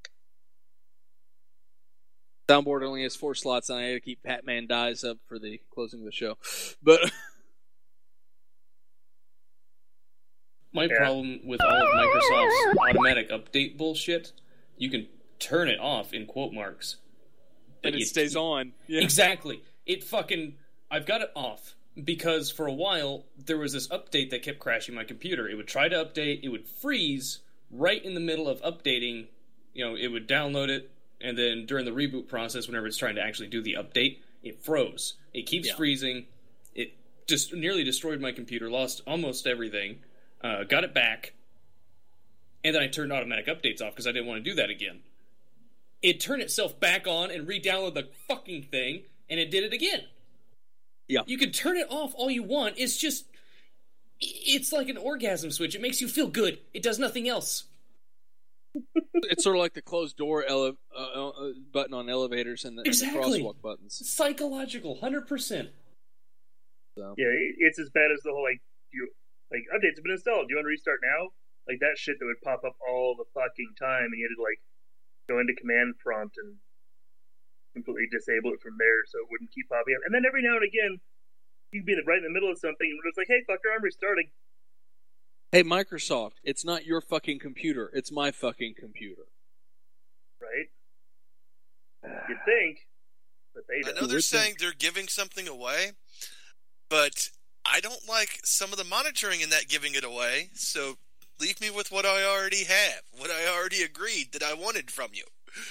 Soundboard only has 4 slots, and I had to keep Patman Dies up for the closing of the show. But my problem with all of Microsoft's automatic update bullshit, you can turn it off in quote marks. And it stays on. Yeah. Exactly. I've got it off because for a while there was this update that kept crashing my computer. It would try to update, it would freeze right in the middle of updating. It would download it. And then during the reboot process, whenever it's trying to actually do the update, it froze. It keeps freezing. It just nearly destroyed my computer, lost almost everything, got it back, and then I turned automatic updates off because I didn't want to do that again. It turned itself back on and re-downloaded the fucking thing, and it did it again. Yeah. You can turn it off all you want. It's like an orgasm switch. It makes you feel good. It does nothing else. It's sort of like the closed door button on elevators and the crosswalk buttons. Psychological, 100%. So. Yeah, it's as bad as the whole updates have been installed. Do you want to restart now? Like that shit that would pop up all the fucking time, and you had to go into command prompt and completely disable it from there so it wouldn't keep popping up. And then every now and again, you'd be right in the middle of something, and it's like, "Hey, fucker, I'm restarting." Hey, Microsoft, it's not your fucking computer. It's my fucking computer. Right? You'd think, but they don't. I know they're saying they're giving something away, but I don't like some of the monitoring in that giving it away, so leave me with what I already have, what I already agreed that I wanted from you.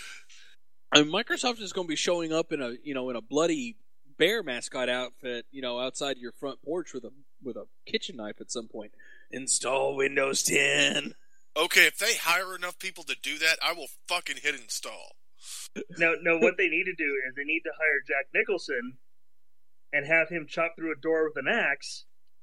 I mean, Microsoft is going to be showing up in a bloody bear mascot outfit, outside your front porch with a kitchen knife at some point. Install Windows 10. Okay, if they hire enough people to do that, I will fucking hit install. No, what they need to do is they need to hire Jack Nicholson and have him chop through a door with an axe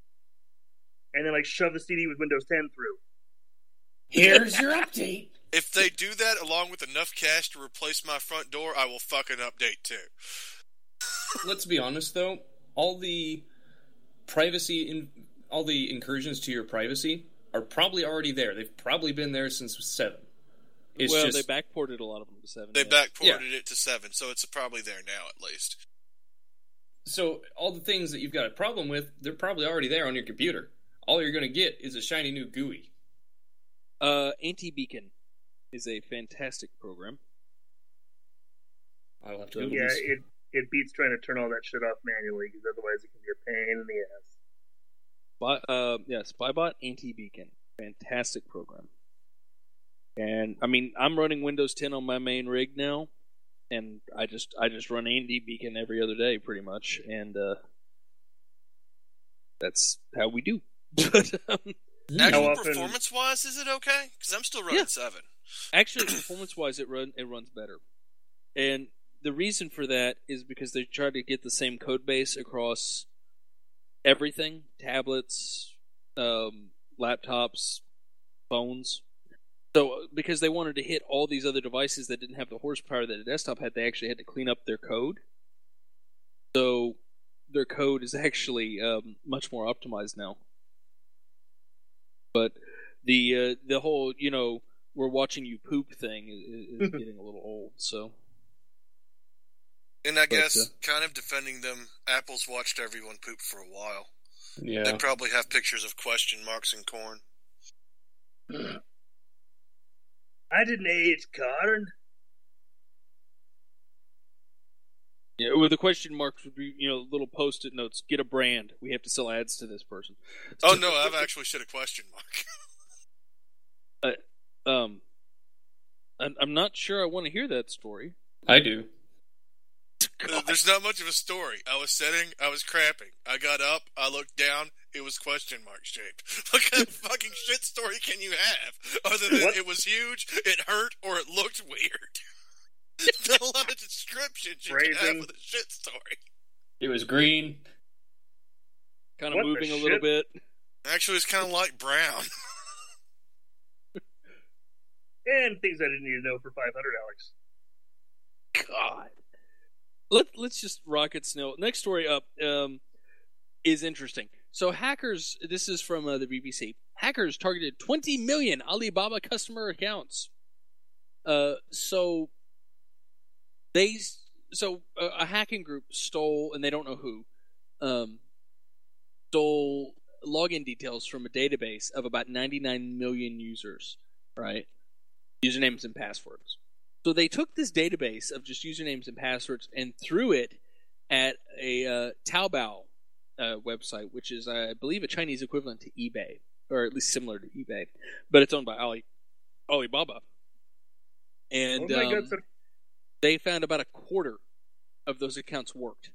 and then shove the CD with Windows 10 through. Here's your update. If they do that along with enough cash to replace my front door, I will fucking update too. Let's be honest though, all the incursions to your privacy are probably already there. They've probably been there since 7. They backported a lot of them to 7. They backported it to 7, so it's probably there now at least. So all the things that you've got a problem with, they're probably already there on your computer. All you're going to get is a shiny new GUI. Anti-Beacon is a fantastic program. I'll have to it beats trying to turn all that shit off manually, because otherwise it can be a pain in the ass. Spybot Anti-Beacon. Fantastic program. And, I mean, I'm running Windows 10 on my main rig now, and I just run Anti-Beacon every other day, pretty much, and that's how we do. Actually, performance-wise, is it okay? Because I'm still running 7. Actually, performance-wise, it runs better. And the reason for that is because they try to get the same code base across everything, tablets, laptops, phones. So, because they wanted to hit all these other devices that didn't have the horsepower that a desktop had, they actually had to clean up their code. So, their code is actually much more optimized now. But the whole, we're watching you poop thing is getting a little old, so. And I guess, kind of defending them, Apple's watched everyone poop for a while. Yeah. They probably have pictures of question marks and corn. I didn't age, Karen. Yeah, well, the question marks would be, little post-it notes. Get a brand. We have to sell ads to this person. Oh no, I've actually said a question mark. I'm not sure I want to hear that story. I do. There's not much of a story. I was crapping. I got up, I looked down, it was question mark shaped. What kind of fucking shit story can you have? Other than it was huge, it hurt, or it looked weird. There's a lot of descriptions you can have with a shit story. It was green. Kind of moving a little bit. Actually, it's kind of light brown. And things I didn't need to know for $500, Alex. God. Let's just rocket snow. Next story up is interesting. So hackers, this is from the BBC. Hackers targeted 20 million Alibaba customer accounts. A hacking group stole, and they don't know who, stole login details from a database of about 99 million users, right? Usernames and passwords. So they took this database of just usernames and passwords and threw it at a Taobao website, which is, I believe, a Chinese equivalent to eBay, or at least similar to eBay, but it's owned by Alibaba. And they found about a quarter of those accounts worked.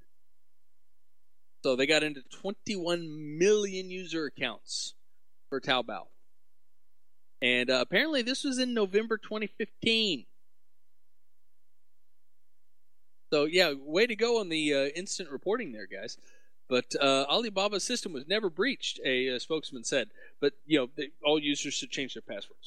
So they got into 21 million user accounts for Taobao. And apparently this was in November 2015. So, yeah, way to go on the instant reporting there, guys. But Alibaba's system was never breached, a spokesman said. But, all users should change their passwords.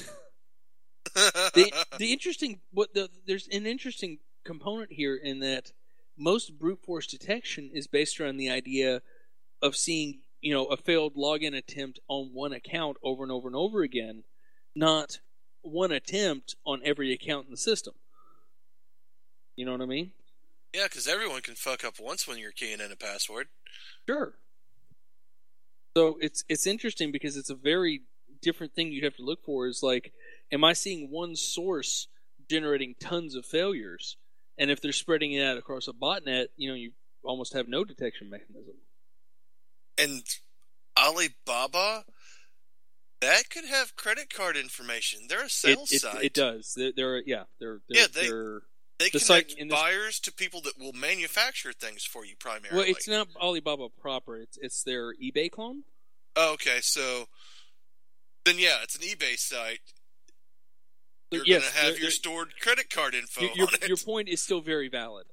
There's an interesting component here in that most brute force detection is based around the idea of seeing, a failed login attempt on one account over and over and over again, not one attempt on every account in the system. You know what I mean? Yeah, because everyone can fuck up once when you're keying in a password. Sure. So it's interesting because it's a very different thing you'd have to look for. Is like, am I seeing one source generating tons of failures? And if they're spreading it out across a botnet, you almost have no detection mechanism. And Alibaba, that could have credit card information. They're a sales site. It does. They connect buyers to people that will manufacture things for you primarily. Well, it's not Alibaba proper. It's their eBay clone. Oh, okay, so then it's an eBay site. You're going to have your stored credit card info on it. Your point is still very valid.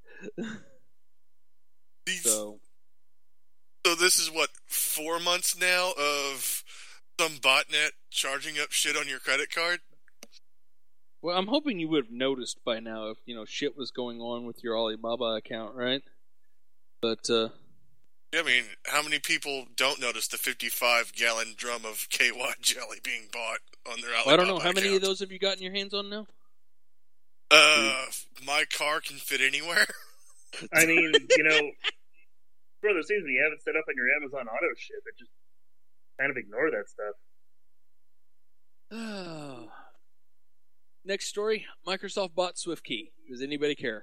So this is 4 months now of some botnet charging up shit on your credit card? Well, I'm hoping you would have noticed by now if, shit was going on with your Alibaba account, right? But, I mean, how many people don't notice the 55-gallon drum of KY jelly being bought on their Alibaba I don't know. How account? many of those have you gotten your hands on now? My car can fit anywhere. I mean, it's one of those things when you have it set up on your Amazon auto ship, it just kind of ignore that stuff. Next story, Microsoft bought SwiftKey. Does anybody care?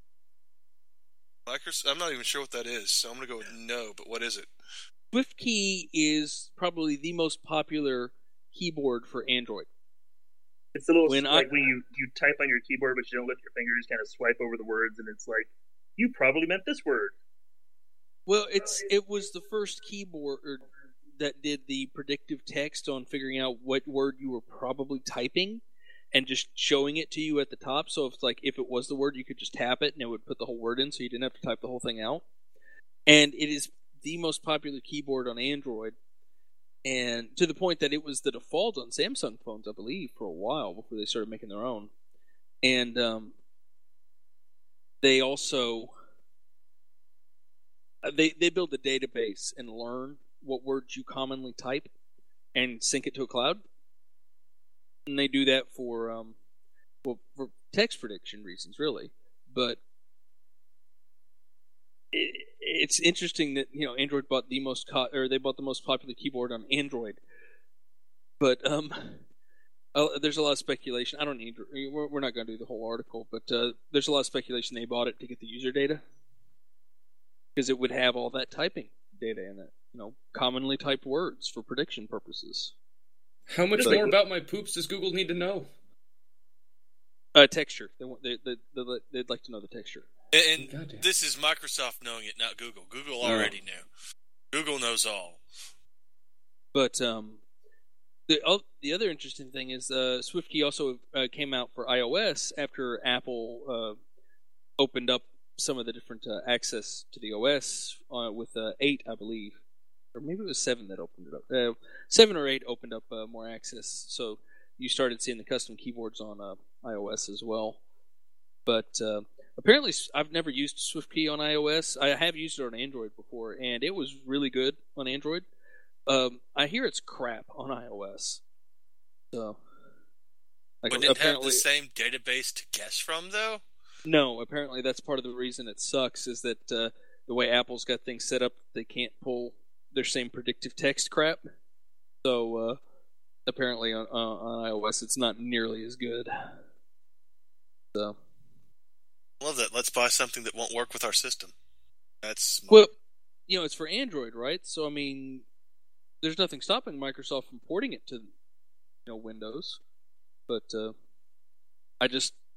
I'm not even sure what that is, so I'm going to go with no, but what is it? SwiftKey is probably the most popular keyboard for Android. It's a little when you type on your keyboard, but you don't lift your finger, you just kind of swipe over the words, and it's like, you probably meant this word. Well, it was the first keyboard that did the predictive text on figuring out what word you were probably typing and just showing it to you at the top. So if it was the word, you could just tap it and it would put the whole word in, so you didn't have to type the whole thing out. And it is the most popular keyboard on Android. And to the point that it was the default on Samsung phones, I believe, for a while before they started making their own. And they also they build a database and learn what words you commonly type and sync it to a cloud. And they do that for text prediction reasons, really. But it's interesting that Android bought the most popular keyboard on Android. But there's a lot of speculation. I don't need. We're not going to do the whole article, but there's a lot of speculation they bought it to get the user data because it would have all that typing data in it. Commonly typed words for prediction purposes. How much more about my poops does Google need to know? Texture. They'd like to know the texture. And this is Microsoft knowing it, not Google. Google already knew. Google knows all. But the other interesting thing is SwiftKey also came out for iOS after Apple opened up some of the different access to the OS with 8, I believe. Or maybe it was 7 that opened it up. 7 or 8 opened up more access. So you started seeing the custom keyboards on iOS as well. But apparently, I've never used SwiftKey on iOS. I have used it on Android before, and it was really good on Android. I hear it's crap on iOS. So, wouldn't it have the same database to guess from, though? No, apparently that's part of the reason it sucks, is that the way Apple's got things set up, they can't pull their same predictive text crap. So, apparently on iOS, it's not nearly as good. So, love that. Let's buy something that won't work with our system. That's well, it's for Android, right? So, I mean, there's nothing stopping Microsoft from porting it to Windows. But I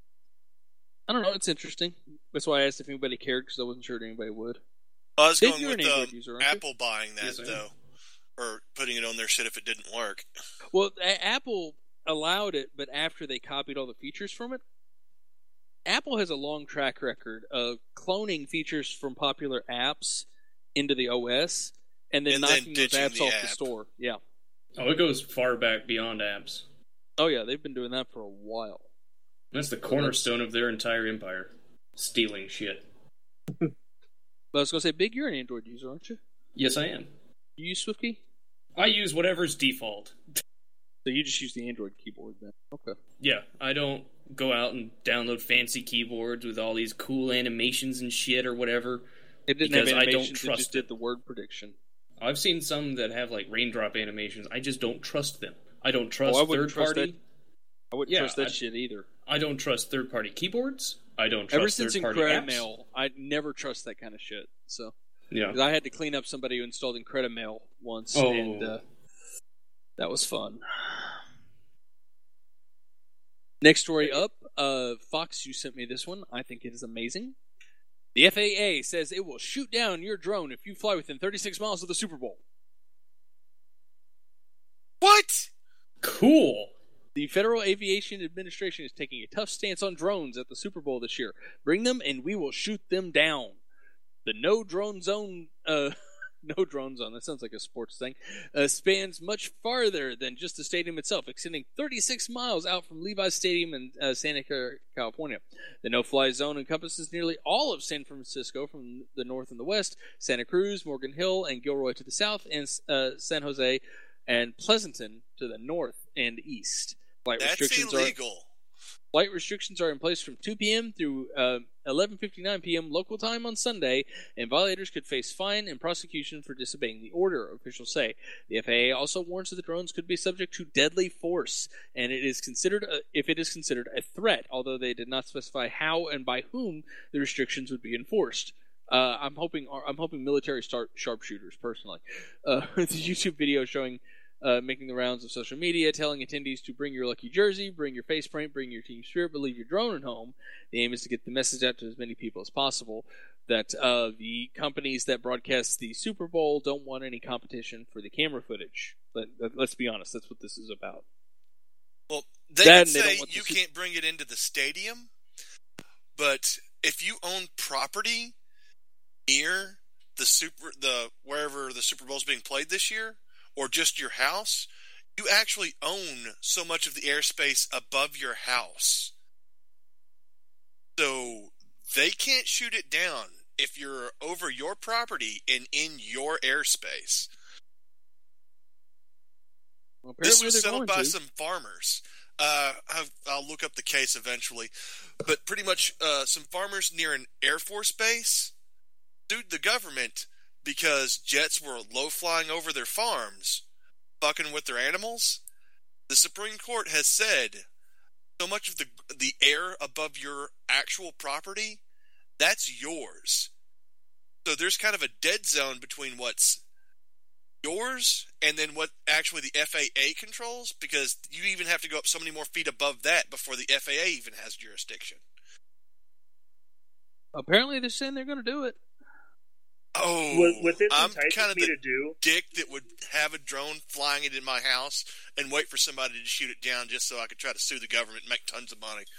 don't know. It's interesting. That's why I asked if anybody cared, because I wasn't sure if anybody would. I was going with Apple buying that, though, or putting it on their shit if it didn't work. Well, Apple allowed it, but after they copied all the features from it. Apple has a long track record of cloning features from popular apps into the OS and then knocking those apps off the store. Yeah. Oh, it goes far back beyond apps. Oh, yeah, they've been doing that for a while. That's the cornerstone of their entire empire. Stealing shit. But I was going to say, Big, you're an Android user, aren't you? Yes, I am. You use SwiftKey? I use whatever's default. So you just use the Android keyboard then? Okay. Yeah, I don't go out and download fancy keyboards with all these cool animations and shit or whatever. It didn't have animations, it just did the word prediction. I've seen some that have like raindrop animations. I just don't trust them. I don't trust third party. I wouldn't trust that shit either. I don't trust third party keyboards. I don't trust third party apps. Ever since Incredimail, I never trust that kind of shit. So yeah, I had to clean up somebody who installed Incredimail once, and that was fun. Next story up, Fox, you sent me this one. I think it is amazing. The FAA says it will shoot down your drone if you fly within 36 miles of the Super Bowl. What? Cool. The Federal Aviation Administration is taking a tough stance on drones at the Super Bowl this year. Bring them and we will shoot them down. The no drone zone, that sounds like a sports thing, spans much farther than just the stadium itself, extending 36 miles out from Levi's Stadium in Santa Clara, California. The no-fly zone encompasses nearly all of San Francisco from the north and the west, Santa Cruz, Morgan Hill, and Gilroy to the south, and San Jose and Pleasanton to the north and east. That's illegal. Flight restrictions are in place from 2 p.m. through 11:59 p.m. local time on Sunday, and violators could face fine and prosecution for disobeying the order, officials say. The FAA also warns that the drones could be subject to deadly force, and if it is considered a threat, although they did not specify how and by whom the restrictions would be enforced. I'm hoping military sharpshooters, personally. The YouTube video showing making the rounds of social media, telling attendees to bring your lucky jersey, bring your face paint, bring your team spirit, but leave your drone at home. The aim is to get the message out to as many people as possible that the companies that broadcast the Super Bowl don't want any competition for the camera footage. Let's be honest, that's what this is about. Well, they can say you can't bring it into the stadium, but if you own property near wherever the Super Bowl is being played this year, or just your house, you actually own so much of the airspace above your house. So they can't shoot it down if you're over your property and in your airspace. Well, this was settled by some farmers. I'll look up the case eventually. But pretty much some farmers near an Air Force base sued the government because jets were low-flying over their farms, fucking with their animals. The Supreme Court has said so much of the air above your actual property, that's yours. So there's kind of a dead zone between what's yours and then what actually the FAA controls, because you even have to go up so many more feet above that before the FAA even has jurisdiction. Apparently they're saying they're going to do it. Oh, what this I'm entices kind of me the to do, dick that would have a drone flying it in my house and wait for somebody to shoot it down just so I could try to sue the government and make tons of money.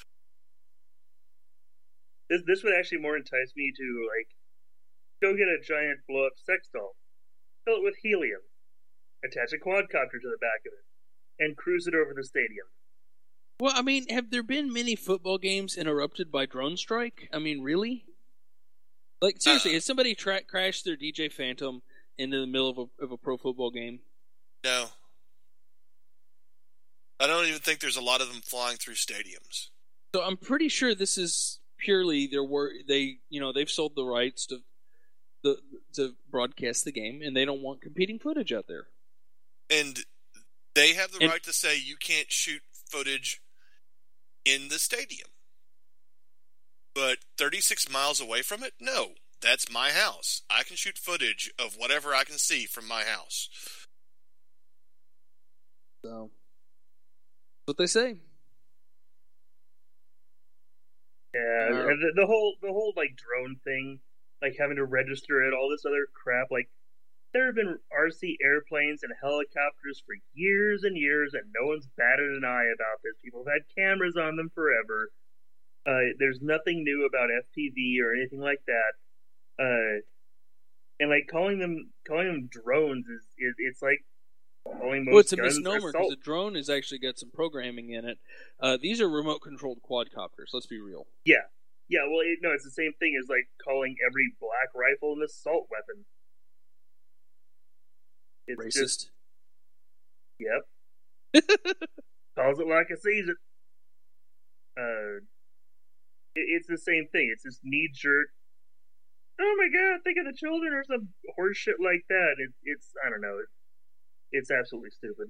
This would actually more entice me to, like, go get a giant blow-up sex doll, fill it with helium, attach a quadcopter to the back of it, and cruise it over the stadium. Well, I mean, have there been many football games interrupted by drone strike? I mean, really? Like, seriously, has somebody crashed their DJ Phantom into the middle of a pro football game? No. I don't even think there's a lot of them flying through stadiums. So I'm pretty sure this is purely they've sold the rights to broadcast the game, and they don't want competing footage out there. And they have the right to say you can't shoot footage in the stadium. But 36 miles away from it? No. That's my house. I can shoot footage of whatever I can see from my house. So, that's what they say. Yeah, the whole like drone thing, like having to register it, all this other crap. Like, there have been RC airplanes and helicopters for years and years, and no one's batted an eye about this. People have had cameras on them forever. There's nothing new about FPV or anything like that. And like calling them drones is it's like calling most it's a guns misnomer because a drone has actually got some programming in it. These are remote controlled quadcopters. Let's be real. Yeah. Well, it's the same thing as like calling every black rifle an assault weapon. It's racist. Just, yep. Calls it like it sees it. It's the same thing. It's this knee-jerk, oh my god, think of the children, or some horse shit like that. It's I don't know. It's absolutely stupid.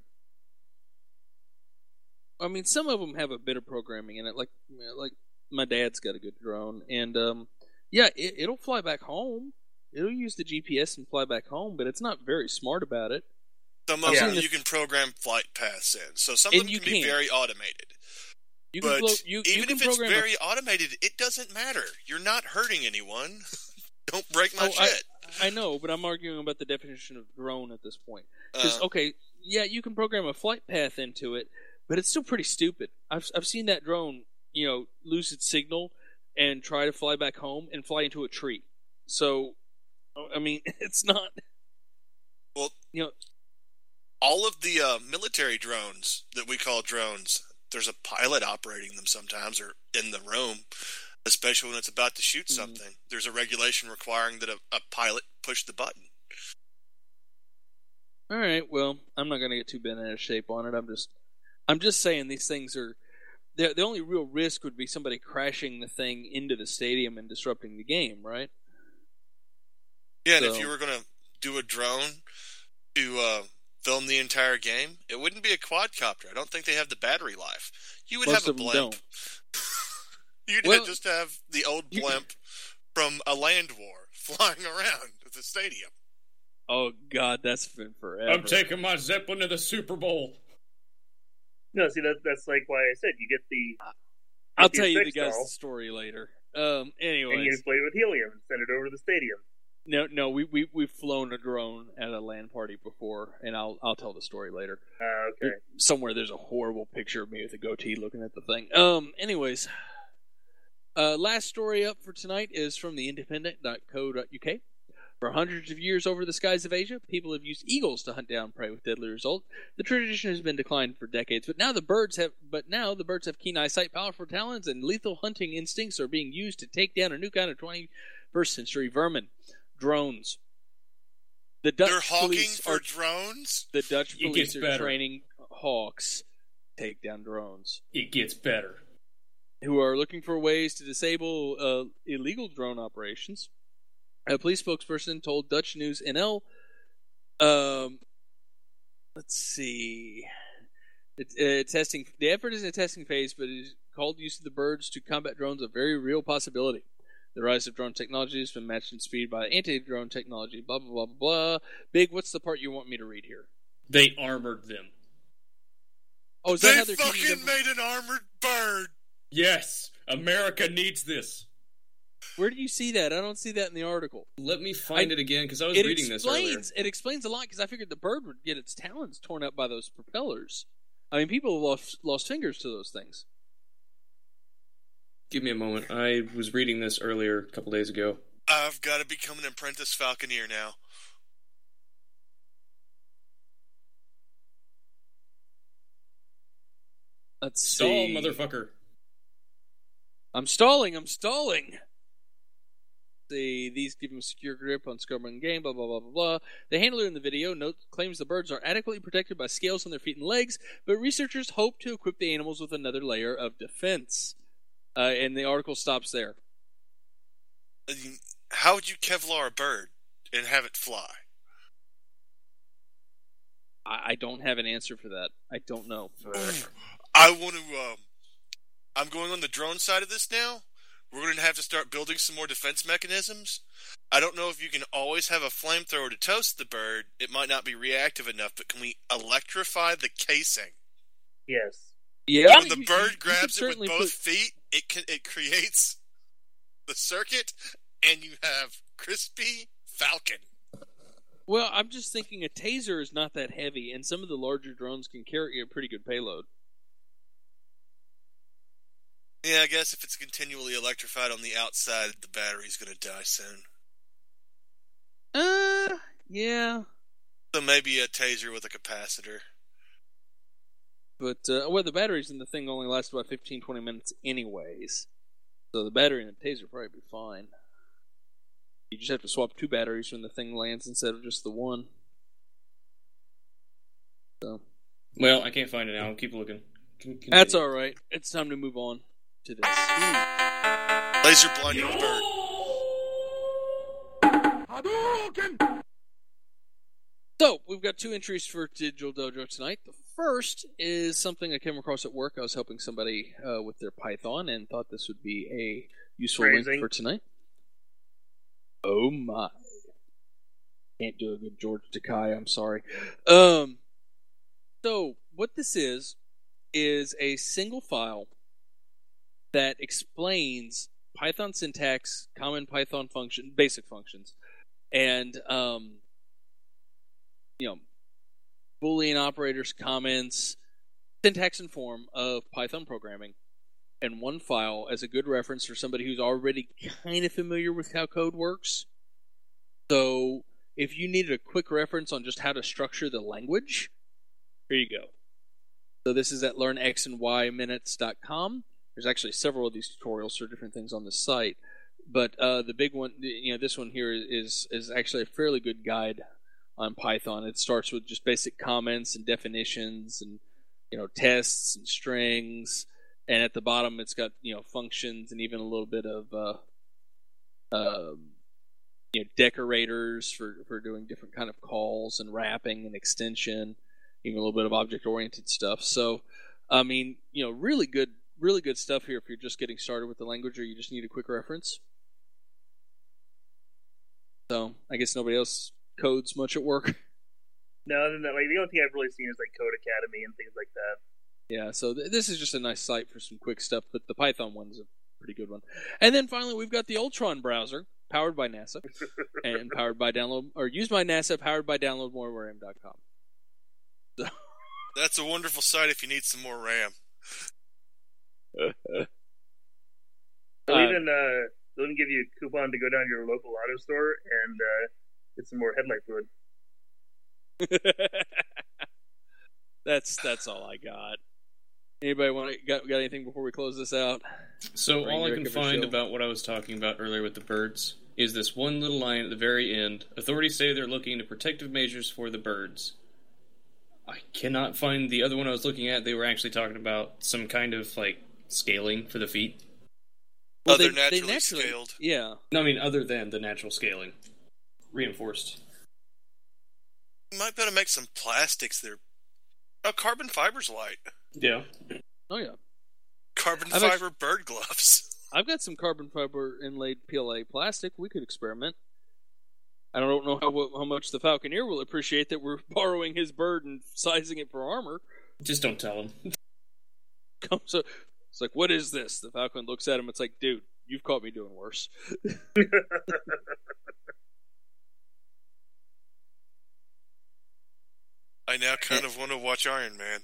I mean, some of them have a bit of programming in it. Like my dad's got a good drone, and it'll fly back home. It'll use the GPS and fly back home, but it's not very smart about it. Some of them you can program flight paths in, so some of them can be very automated. Even if it's very automated, it doesn't matter. You're not hurting anyone. Don't break my shit. I know, but I'm arguing about the definition of drone at this point. Because, you can program a flight path into it, but it's still pretty stupid. I've seen that drone, lose its signal and try to fly back home and fly into a tree. So, I mean, it's not... Well, all of the military drones that we call drones... There's a pilot operating them sometimes, or in the room, especially when it's about to shoot something. There's a regulation requiring that a pilot push the button. All right, well, I'm not going to get too bent out of shape on it. I'm just saying these things are... The only real risk would be somebody crashing the thing into the stadium and disrupting the game, right? Yeah, and if you were going to do a drone to... film the entire game, it wouldn't be a quadcopter. I don't think they have the battery life. You would have a blimp. You'd just have the old blimp from a land war flying around the stadium. Oh, God, that's been forever. I'm taking my Zeppelin to the Super Bowl. No, see, that's like why I said you get the... I'll tell you the guy's story later. Anyways. And you inflate it with helium and send it over to the stadium. No, we've flown a drone at a LAN party before, and I'll tell the story later. Okay. Somewhere there's a horrible picture of me with a goatee looking at the thing. Anyways, last story up for tonight is from the independent.co.uk. For hundreds of years over the skies of Asia, people have used eagles to hunt down prey with deadly result. The tradition has been declined for decades, but now the birds have keen eyesight, powerful talons, and lethal hunting instincts are being used to take down a new kind of 21st century vermin: drones. The Dutch They're hawking police for drones? The Dutch police are better. training hawks to take down drones. It gets better. Who are looking for ways to disable illegal drone operations. A police spokesperson told Dutch News NL, let's see, testing. The effort is in a testing phase, but it is called use of the birds to combat drones a very real possibility. The rise of drone technology has been matched in speed by anti-drone technology, blah, blah, blah, blah, blah. Big, what's the part you want me to read here? They armored them. Oh, is that how They they're keeping fucking them? made an armored bird! Yes, America needs this. Where do you see that? I don't see that in the article. Let me find it again, because I was reading this earlier. It explains a lot, because I figured the bird would get its talons torn up by those propellers. I mean, people have lost fingers to those things. Give me a moment. I was reading this earlier a couple days ago. I've got to become an apprentice falconeer now. Let's Stall, see. motherfucker. I'm stalling. See, these give them a secure grip on scrubbing game, blah, blah, blah, blah, blah. The handler in the video claims the birds are adequately protected by scales on their feet and legs, but researchers hope to equip the animals with another layer of defense. And the article stops there. How would you Kevlar a bird and have it fly? I don't have an answer for that. I don't know. I want to, I'm going on the drone side of this now. We're going to have to start building some more defense mechanisms. I don't know if you can always have a flamethrower to toast the bird. It might not be reactive enough, but can we electrify the casing? Yes. Yeah. When the bird grabs it with both feet, it creates the circuit, and you have crispy falcon. Well, I'm just thinking a taser is not that heavy, and some of the larger drones can carry a pretty good payload. Yeah, I guess if it's continually electrified on the outside, the battery's going to die soon. Yeah. So maybe a taser with a capacitor. But, the batteries in the thing only last about 15-20 minutes anyways. So the battery in the taser would probably be fine. You just have to swap 2 batteries when the thing lands instead of just the one. So. Well, I can't find it now. I'll keep looking. That's alright. It's time to move on to this. Laser blinding bird. So, we've got 2 entries for Digital Dojo tonight. The first is something I came across at work. I was helping somebody with their Python and thought this would be a useful link for tonight. Oh my. Can't do a good George Takei, I'm sorry. So, what this is a single file that explains Python syntax, common Python function, basic functions, and Boolean operators, comments, syntax and form of Python programming, and one file as a good reference for somebody who's already kind of familiar with how code works. So, if you needed a quick reference on just how to structure the language, here you go. So this is at learnxandYminutes.com. There's actually several of these tutorials for different things on the site, but the big one, this one here is actually a fairly good guide on Python. It starts with just basic comments and definitions and tests and strings, and at the bottom it's got functions and even a little bit of decorators for doing different kind of calls and wrapping and extension, even a little bit of object-oriented stuff. So, I mean, really good stuff here if you're just getting started with the language or you just need a quick reference. So, I guess nobody else codes much at work. No, like the only thing I've really seen is like Code Academy and things like that. Yeah, so this is just a nice site for some quick stuff, but the Python one's a pretty good one. And then finally, we've got the Ultron browser, powered by NASA, and powered by used by NASA, powered by downloadmorem.com. So. That's a wonderful site if you need some more RAM. They'll even give you a coupon to go down to your local auto store and Get some more headlight fluid. That's all I got. Anybody got anything before we close this out? So all I can find about what I was talking about earlier with the birds is this one little line at the very end. Authorities say they're looking into protective measures for the birds. I cannot find the other one I was looking at. They were actually talking about some kind of, like, scaling for the feet. Well, they're naturally scaled. Yeah. No, I mean, other than the natural scaling. Reinforced. You might be able to make some plastics there. Oh, carbon fiber's light. Yeah. Oh, yeah. Carbon fiber bird gloves. I've got some carbon fiber inlaid PLA plastic. We could experiment. I don't know how much the Falconeer will appreciate that we're borrowing his bird and sizing it for armor. Just don't tell him. So it's like, what is this? The Falcon looks at him. It's like, dude, you've caught me doing worse. I now kind of want to watch Iron Man.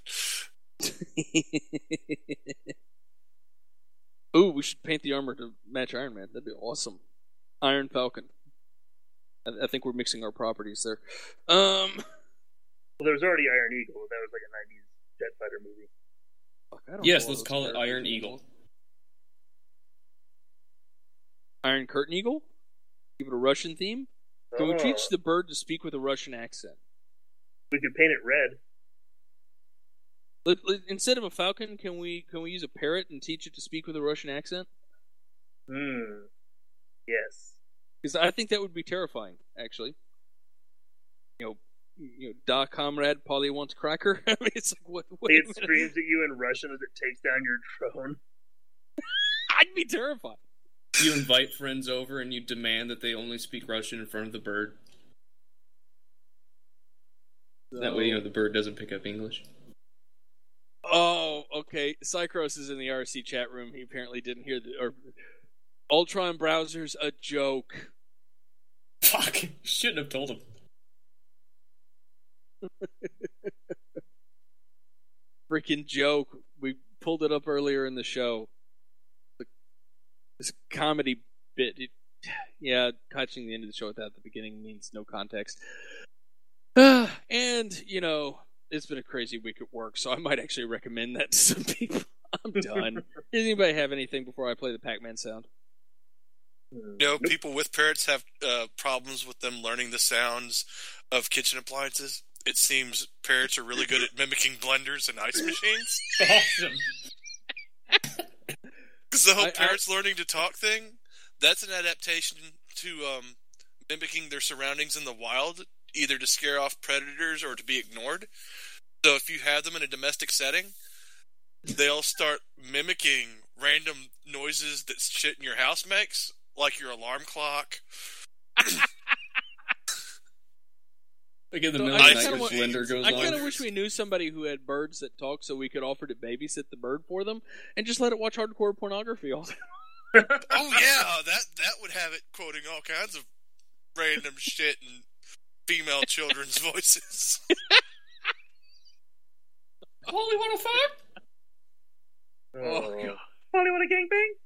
Ooh, we should paint the armor to match Iron Man. That'd be awesome. Iron Falcon. I think we're mixing our properties there. Well, there was already Iron Eagle. That was like a 90s jet fighter movie. Yes, let's call it Iron Eagle. Iron Curtain Eagle? Give it a Russian theme? Can we teach the bird to speak with a Russian accent? We could paint it red. Instead of a falcon, can we use a parrot and teach it to speak with a Russian accent? Yes. Because I think that would be terrifying, actually. You know, da comrade, Polly wants cracker. I mean, it's like what? It screams at you in Russian as it takes down your drone. I'd be terrified. You invite friends over and you demand that they only speak Russian in front of the bird. So... That way, the bird doesn't pick up English. Oh, okay. Cycros is in the RC chat room. He apparently didn't hear Ultron browser's a joke. Fuck. Shouldn't have told him. Freaking joke. We pulled it up earlier in the show. This comedy bit. Catching the end of the show without the beginning means no context. And, it's been a crazy week at work, so I might actually recommend that to some people. I'm done. Does anybody have anything before I play the Pac-Man sound? People with parrots have problems with them learning the sounds of kitchen appliances. It seems parrots are really good at mimicking blenders and ice machines. Awesome. Because the whole parrots learning to talk thing, that's an adaptation to mimicking their surroundings in the wild, either to scare off predators or to be ignored. So if you have them in a domestic setting, they'll start mimicking random noises that shit in your house makes, like your alarm clock. Again, the middle of the night your blender goes on. I kind of wish we knew somebody who had birds that talk so we could offer to babysit the bird for them and just let it watch hardcore pornography all day. Oh yeah, that would have it quoting all kinds of random shit and female children's voices. Polly wanna fuck? Oh god. Polly wanna gangbang?